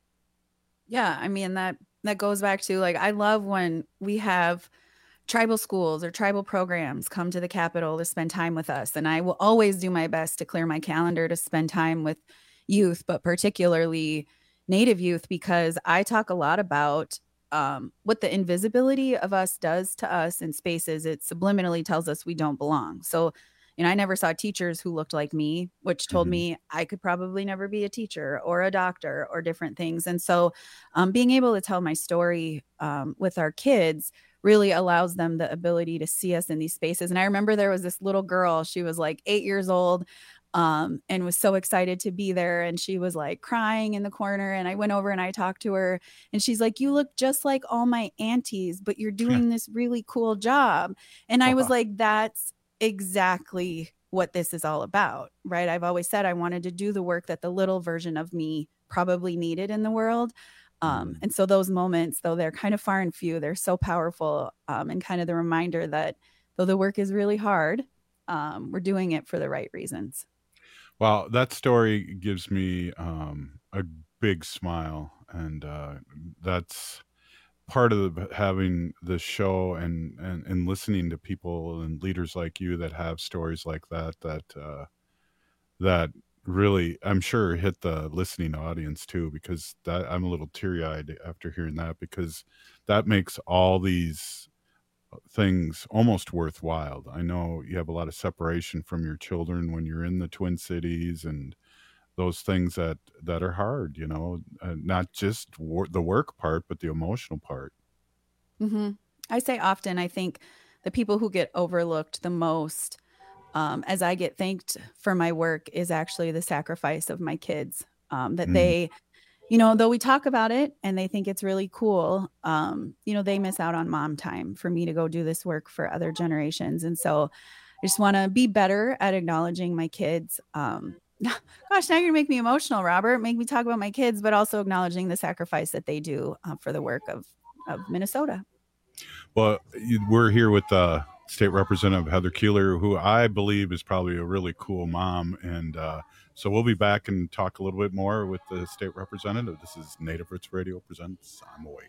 Yeah, I mean, that that goes back to, like, I love when we have tribal schools or tribal programs come to the Capitol to spend time with us. And I will always do my best to clear my calendar to spend time with youth, but particularly Native youth, because I talk a lot about um, what the invisibility of us does to us in spaces. It subliminally tells us we don't belong. So, you know, I never saw teachers who looked like me, which told
Mhm.
me I could probably never be a teacher or a doctor or different things. And so um, being able to tell my story um, with our kids really allows them the ability to see us in these spaces. And I remember there was this little girl, she was like eight years old um, and was so excited to be there. And she was like crying in the corner. And I went over and I talked to her and she's like, "You look just like all my aunties, but you're doing this really cool job." And I was like, that's exactly what this is all about, right? I've always said I wanted to do the work that the little version of me probably needed in the world. Um, and so those moments, though they're kind of far and few, they're so powerful, um, and kind of the reminder that though the work is really hard, um, we're doing it for the right reasons.
Well, that story gives me um, a big smile, and uh, that's part of the, having this show and, and and listening to people and leaders like you that have stories like that that uh, that really, I'm sure, hit the listening audience too, because that I'm a little teary-eyed after hearing that, because that makes all these things almost worthwhile. I know you have a lot of separation from your children when you're in the Twin Cities, and those things that that are hard, you know, uh, not just wor- the work part, but the emotional part.
hmm I say often, I think the people who get overlooked the most, um, as I get thanked for my work, is actually the sacrifice of my kids. Um, that
Mm.
they, you know, though we talk about it and they think it's really cool, um, you know, they miss out on mom time for me to go do this work for other generations. And so I just want to be better at acknowledging my kids. Um, gosh, now you're gonna make me emotional, Robert. Make me talk about my kids, but also acknowledging the sacrifice that they do uh, for the work of, of Minnesota.
Well, you- we're here with uh, State Representative Heather Keeler, who I believe is probably a really cool mom. And uh, so we'll be back and talk a little bit more with the state representative. This is Native Roots Radio presents I'm Awake.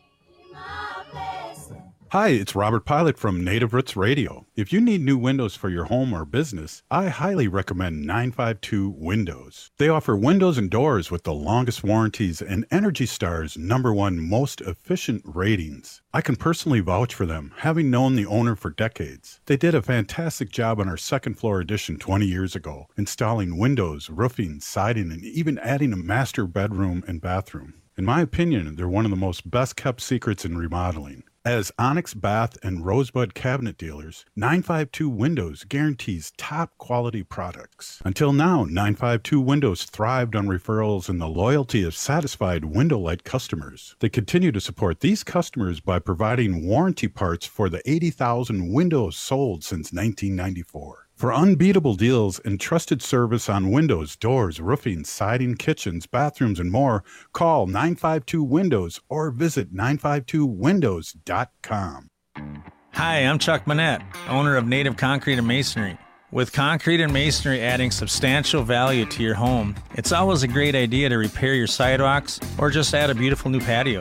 Hi, it's Robert Pilot from Native Roots Radio. If you need new windows for your home or business, I highly recommend nine five two Windows. They offer windows and doors with the longest warranties and Energy Star's number one most efficient ratings. I can personally vouch for them, having known the owner for decades. They did a fantastic job on our second floor addition twenty years ago, installing windows, roofing, siding, and even adding a master bedroom and bathroom. In my opinion, they're one of the most best-kept secrets in remodeling. As Onyx Bath and Rosebud cabinet dealers, nine five two Windows guarantees top-quality products. Until now, nine five two Windows thrived on referrals and the loyalty of satisfied Window-Lite customers. They continue to support these customers by providing warranty parts for the eighty thousand Windows sold since nineteen ninety-four. For unbeatable deals and trusted service on windows, doors, roofing, siding, kitchens, bathrooms, and more, call nine five two Windows or visit nine five two windows dot com.
Hi, I'm Chuck Manette, owner of Native Concrete and Masonry. With concrete and masonry adding substantial value to your home, it's always a great idea to repair your sidewalks or just add a beautiful new patio.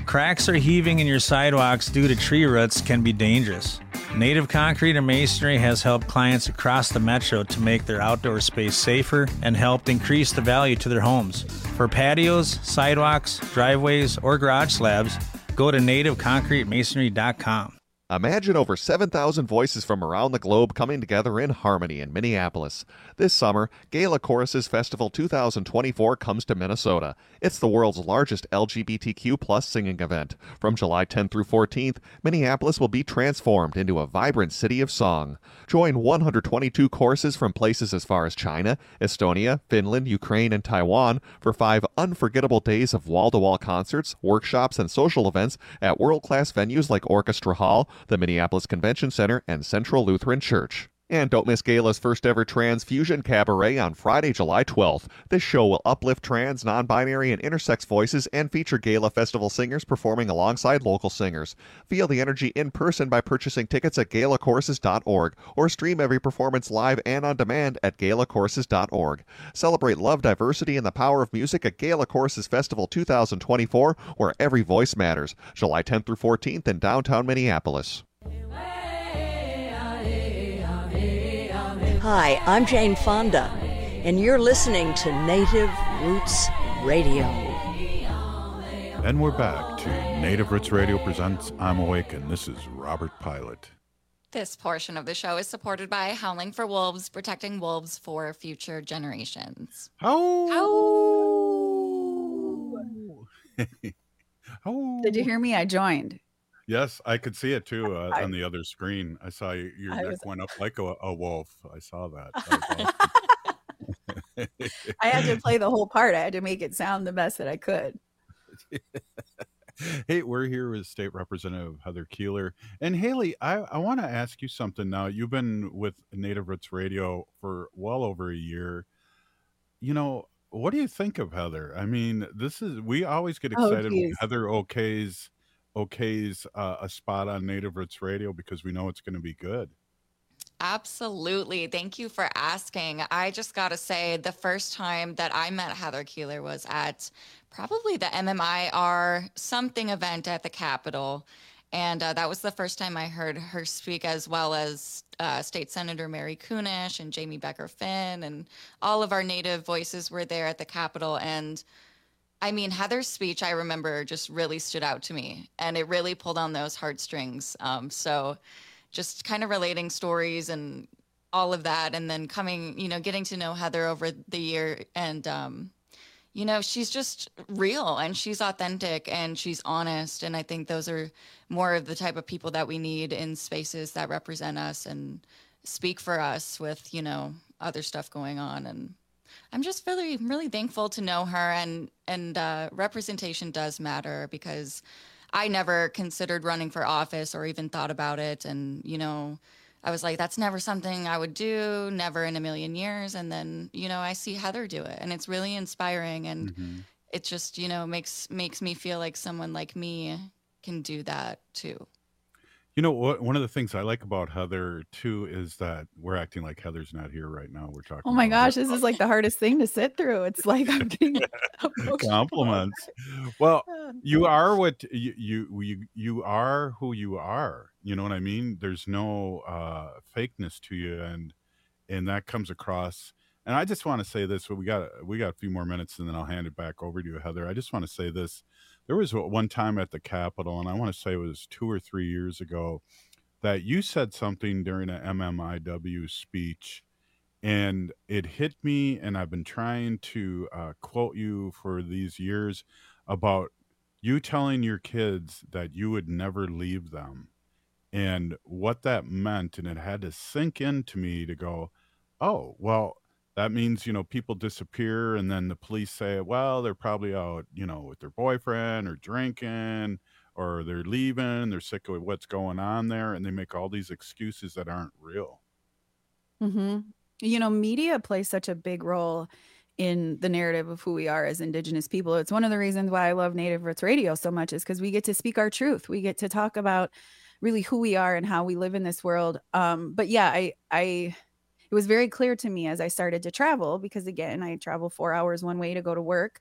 Cracks are heaving in your sidewalks due to tree roots can be dangerous. Native Concrete and Masonry has helped clients across the metro to make their outdoor space safer and helped increase the value to their homes. For patios, sidewalks, driveways, or garage slabs, go to native concrete masonry dot com.
Imagine over seven thousand voices from around the globe coming together in harmony in Minneapolis. This summer, Gala Choruses Festival two thousand twenty-four comes to Minnesota. It's the world's largest L G B T Q plus singing event. From July tenth through fourteenth, Minneapolis will be transformed into a vibrant city of song. Join one hundred twenty-two choruses from places as far as China, Estonia, Finland, Ukraine, and Taiwan for five unforgettable days of wall-to-wall concerts, workshops, and social events at world-class venues like Orchestra Hall, the Minneapolis Convention Center, and Central Lutheran Church. And don't miss Gala's first ever Transfusion Cabaret on Friday, July twelfth. This show will uplift trans, non-binary, and intersex voices and feature Gala Festival singers performing alongside local singers. Feel the energy in person by purchasing tickets at gala choruses dot org or stream every performance live and on demand at gala choruses dot org. Celebrate love, diversity, and the power of music at Gala Choruses Festival two thousand twenty-four, where every voice matters. July tenth through fourteenth in downtown Minneapolis.
Hi, I'm Jane Fonda, and you're listening to Native Roots Radio.
And we're back to Native Roots Radio presents I'm Awake, and this is Robert Pilot.
This portion of the show is supported by Howling for Wolves, protecting wolves for future generations.
Oh!
Oh! Did you hear me? I joined.
Yes, I could see it too uh, I, on the other screen. I saw your I neck was, went up like a, a wolf. I saw that. that
awesome. I had to play the whole part. I had to make it sound the best that I could.
Hey, we're here with State Representative Heather Keeler. And Haley, I, I want to ask you something now. You've been with Native Roots Radio for well over a year. You know, what do you think of Heather? I mean, this is, we always get excited oh, when Heather okays okays uh, a spot on Native Roots Radio because we know it's going to be good.
Absolutely. Thank you for asking. I just got to say, the first time that I met Heather Keeler was at probably the M M I R something event at the Capitol. And uh, that was the first time I heard her speak, as well as uh, State Senator Mary Kunesh and Jamie Becker Finn, and all of our Native voices were there at the Capitol. And I mean, Heather's speech, I remember, just really stood out to me, and it really pulled on those heartstrings. Um, so just kind of relating stories and all of that, and then coming, you know, getting to know Heather over the year. And, um, you know, she's just real, and she's authentic, and she's honest. And I think those are more of the type of people that we need in spaces that represent us and speak for us with, you know, other stuff going on. And I'm just really, really thankful to know her, and and uh, representation does matter, because I never considered running for office or even thought about it. And, you know, I was like, that's never something I would do, never in a million years. And then, you know, I see Heather do it, and it's really inspiring. And mm-hmm. it just, you know, makes makes me feel like someone like me can do that too.
You know, what, one of the things I like about Heather, too, is that we're acting like Heather's not here right now. We're talking.
Oh, my gosh.
Her.
This is like the hardest thing to sit through. It's like I'm getting
compliments. Well, you are what you, you, you, you are who you are. You know what I mean? There's no uh, fakeness to you. And, and that comes across. And I just want to say this. We got, we got a few more minutes, and then I'll hand it back over to you, Heather. I just want to say this. There was one time at the Capitol, and I want to say it was two or three years ago, that you said something during an M M I W speech, and it hit me, and I've been trying to uh, quote you for these years about you telling your kids that you would never leave them, and what that meant. And it had to sink into me to go, oh, well, that means, you know, people disappear, and then the police say, well, they're probably out, you know, with their boyfriend or drinking, or they're leaving, they're sick of what's going on there, and they make all these excuses that aren't real.
Mm-hmm. You know, media plays such a big role in the narrative of who we are as Indigenous people. It's one of the reasons why I love Native Roots Radio so much, is because we get to speak our truth. We get to talk about really who we are and how we live in this world. Um, but yeah, I, I, it was very clear to me as I started to travel, because again, I travel four hours one way to go to work.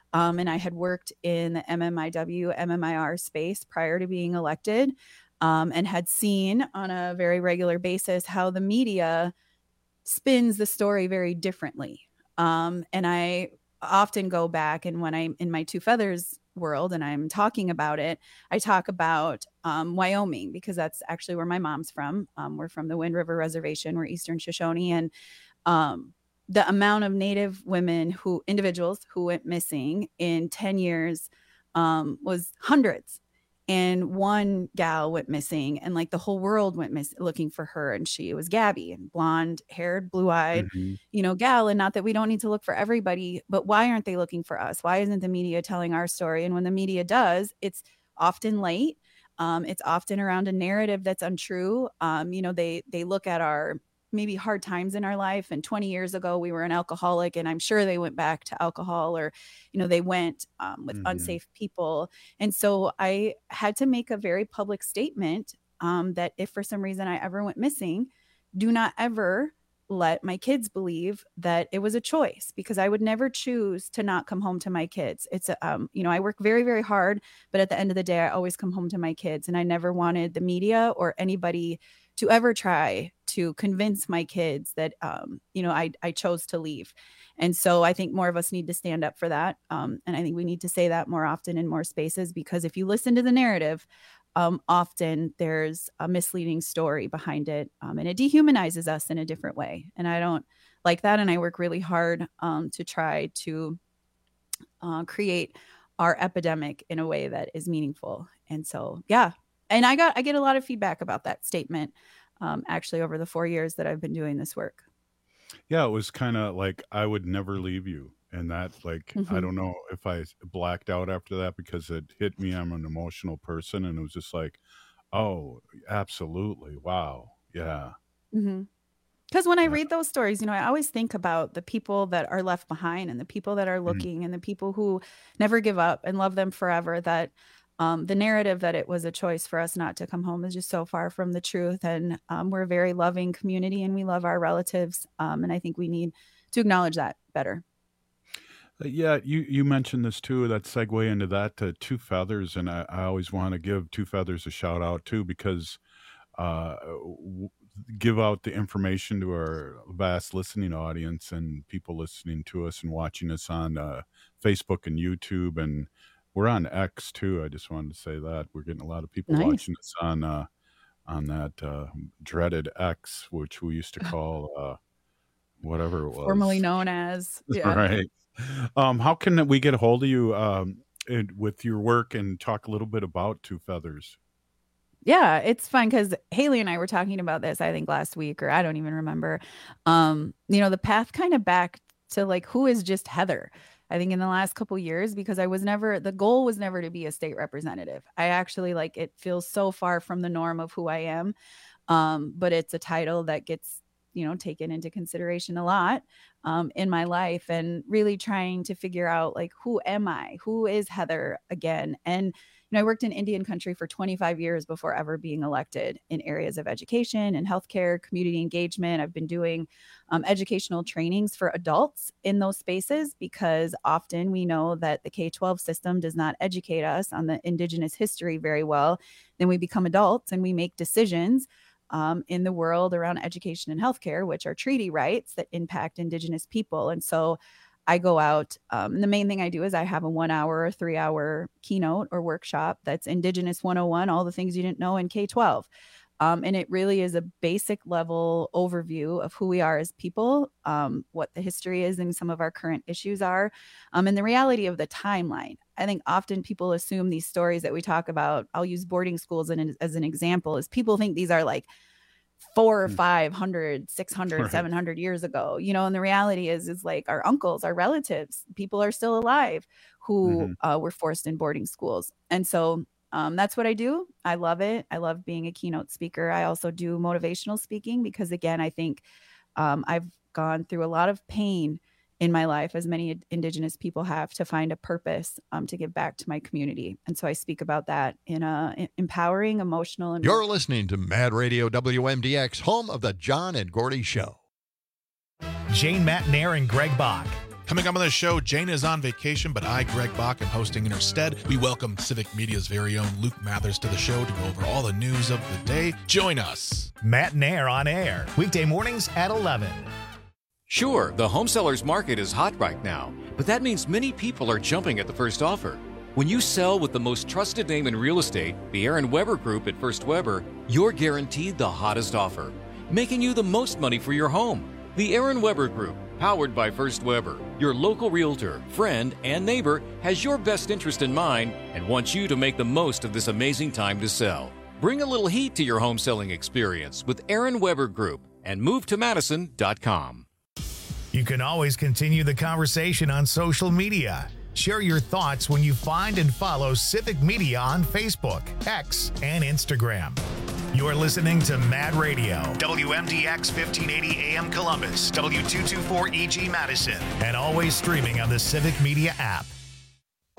Um, and I had worked in the M M I W, M M I R space prior to being elected, um, and had seen on a very regular basis how the media spins the story very differently. Um, and I often go back, and when I'm in my Two Feathers world and I'm talking about it, I talk about um, Wyoming, because that's actually where my mom's from. Um, we're from the Wind River Reservation. We're Eastern Shoshone. And um, the amount of Native women who, individuals who went missing in ten years um, was hundreds. And one gal went missing, and like the whole world went miss looking for her. And she was Gabby, and blonde haired, blue eyed, mm-hmm. you know, gal. And not that we don't need to look for everybody, but why aren't they looking for us? Why isn't the media telling our story? And when the media does, it's often late. Um, it's often around a narrative that's untrue. Um, you know, they they look at our maybe hard times in our life. And twenty years ago, we were an alcoholic, and I'm sure they went back to alcohol, or, you know, they went um, with mm-hmm. unsafe people. And so I had to make a very public statement um, that if for some reason I ever went missing, do not ever let my kids believe that it was a choice, because I would never choose to not come home to my kids. It's a, um, you know, I work very, very hard, but at the end of the day, I always come home to my kids. And I never wanted the media or anybody to ever try to convince my kids that, um, you know, I, I chose to leave. And so I think more of us need to stand up for that. Um, and I think we need to say that more often in more spaces, because if you listen to the narrative, um, often there's a misleading story behind it, um, and it dehumanizes us in a different way. And I don't like that. And I work really hard um, to try to uh, create our epidemic in a way that is meaningful. And so, yeah. And I got, I get a lot of feedback about that statement, um, actually, over the four years that I've been doing this work.
Yeah, it was kind of like, I would never leave you. And that, like,
Mhm.
I don't know if I blacked out after that, because it hit me. I'm an emotional person. And it was just like, oh, absolutely. Wow. Yeah.
Mm-hmm. Because when I read those stories, you know, I always think about the people that are left behind, and the people that are
Mhm.
looking, and the people who never give up and love them forever. That um, the narrative that it was a choice for us not to come home is just so far from the truth. And um, we're a very loving community, and we love our relatives. Um, and I think we need to acknowledge that better.
Uh, Yeah, you, you mentioned this too, that segue into that, uh, Two Feathers. And I, I always want to give Two Feathers a shout out too, because uh, w- give out the information to our vast listening audience and people listening to us and watching us on uh, Facebook and YouTube. And we're on X too. I just wanted to say that we're getting a lot of people
Nice.
watching us on uh, on that uh, dreaded X, which we used to call uh, whatever it was.
Formerly known as, yeah.
Right. Um, how can we get a hold of you um, and- with your work and talk a little bit about Two Feathers?
Yeah, it's fun because Haley and I were talking about this, I think last week, or I don't even remember. Um, you know, the path kind of back to like, who is just Heather? I think in the last couple years, because I was never, the goal was never to be a state representative. I actually like, it feels so far from the norm of who I am. Um, but it's a title that gets, you know, taken into consideration a lot um, in my life, and really trying to figure out like, who am I? Who is Heather again? And you know, I worked in Indian country for twenty-five years before ever being elected in areas of education and healthcare, community engagement. I've been doing um, educational trainings for adults in those spaces, because often we know that the K twelve system does not educate us on the Indigenous history very well. Then we become adults and we make decisions um, in the world around education and healthcare, which are treaty rights that impact Indigenous people. And so I go out, um, and the main thing I do is I have a one hour or three hour keynote or workshop that's Indigenous one oh one, all the things you didn't know in K twelve. Um, and it really is a basic level overview of who we are as people, um, what the history is and some of our current issues are, um, and the reality of the timeline. I think often people assume these stories that we talk about, I'll use boarding schools as, as an example, is people think these are like four or five hundred, six hundred,
Right.
seven hundred years ago, you know, and the reality is, is like our uncles, our relatives, people are still alive who
Mhm.
uh, were forced in boarding schools. And so um, that's what I do. I love it. I love being a keynote speaker. I also do motivational speaking because, again, I think um, I've gone through a lot of pain in my life, as many Ind- Indigenous people have, to find a purpose um, to give back to my community. And so I speak about that in a e- empowering, emotional, and
You're listening to Mad Radio W M D X, home of the John and Gordy Show.
Jane Matnair and Greg Bach.
Coming up on the show, Jane is on vacation, but I, Greg Bach, am hosting in her stead. We welcome Civic Media's very own Luke Mathers to the show to go over all the news of the day. Join us.
Matt and Air on air, weekday mornings at eleven.
Sure, the home seller's market is hot right now, but that means many people are jumping at the first offer. When you sell with the most trusted name in real estate, the Aaron Weber Group at First Weber, you're guaranteed the hottest offer, making you the most money for your home. The Aaron Weber Group, powered by First Weber, your local realtor, friend, and neighbor, has your best interest in mind and wants you to make the most of this amazing time to sell. Bring a little heat to your home selling experience with Aaron Weber Group and move to madison dot com.
You can always continue the conversation on social media. Share your thoughts when you find and follow Civic Media on Facebook, X, and Instagram. You're listening to Mad Radio, W M D X fifteen eighty A M Columbus, W two twenty-four E G Madison, and always streaming on the Civic Media app.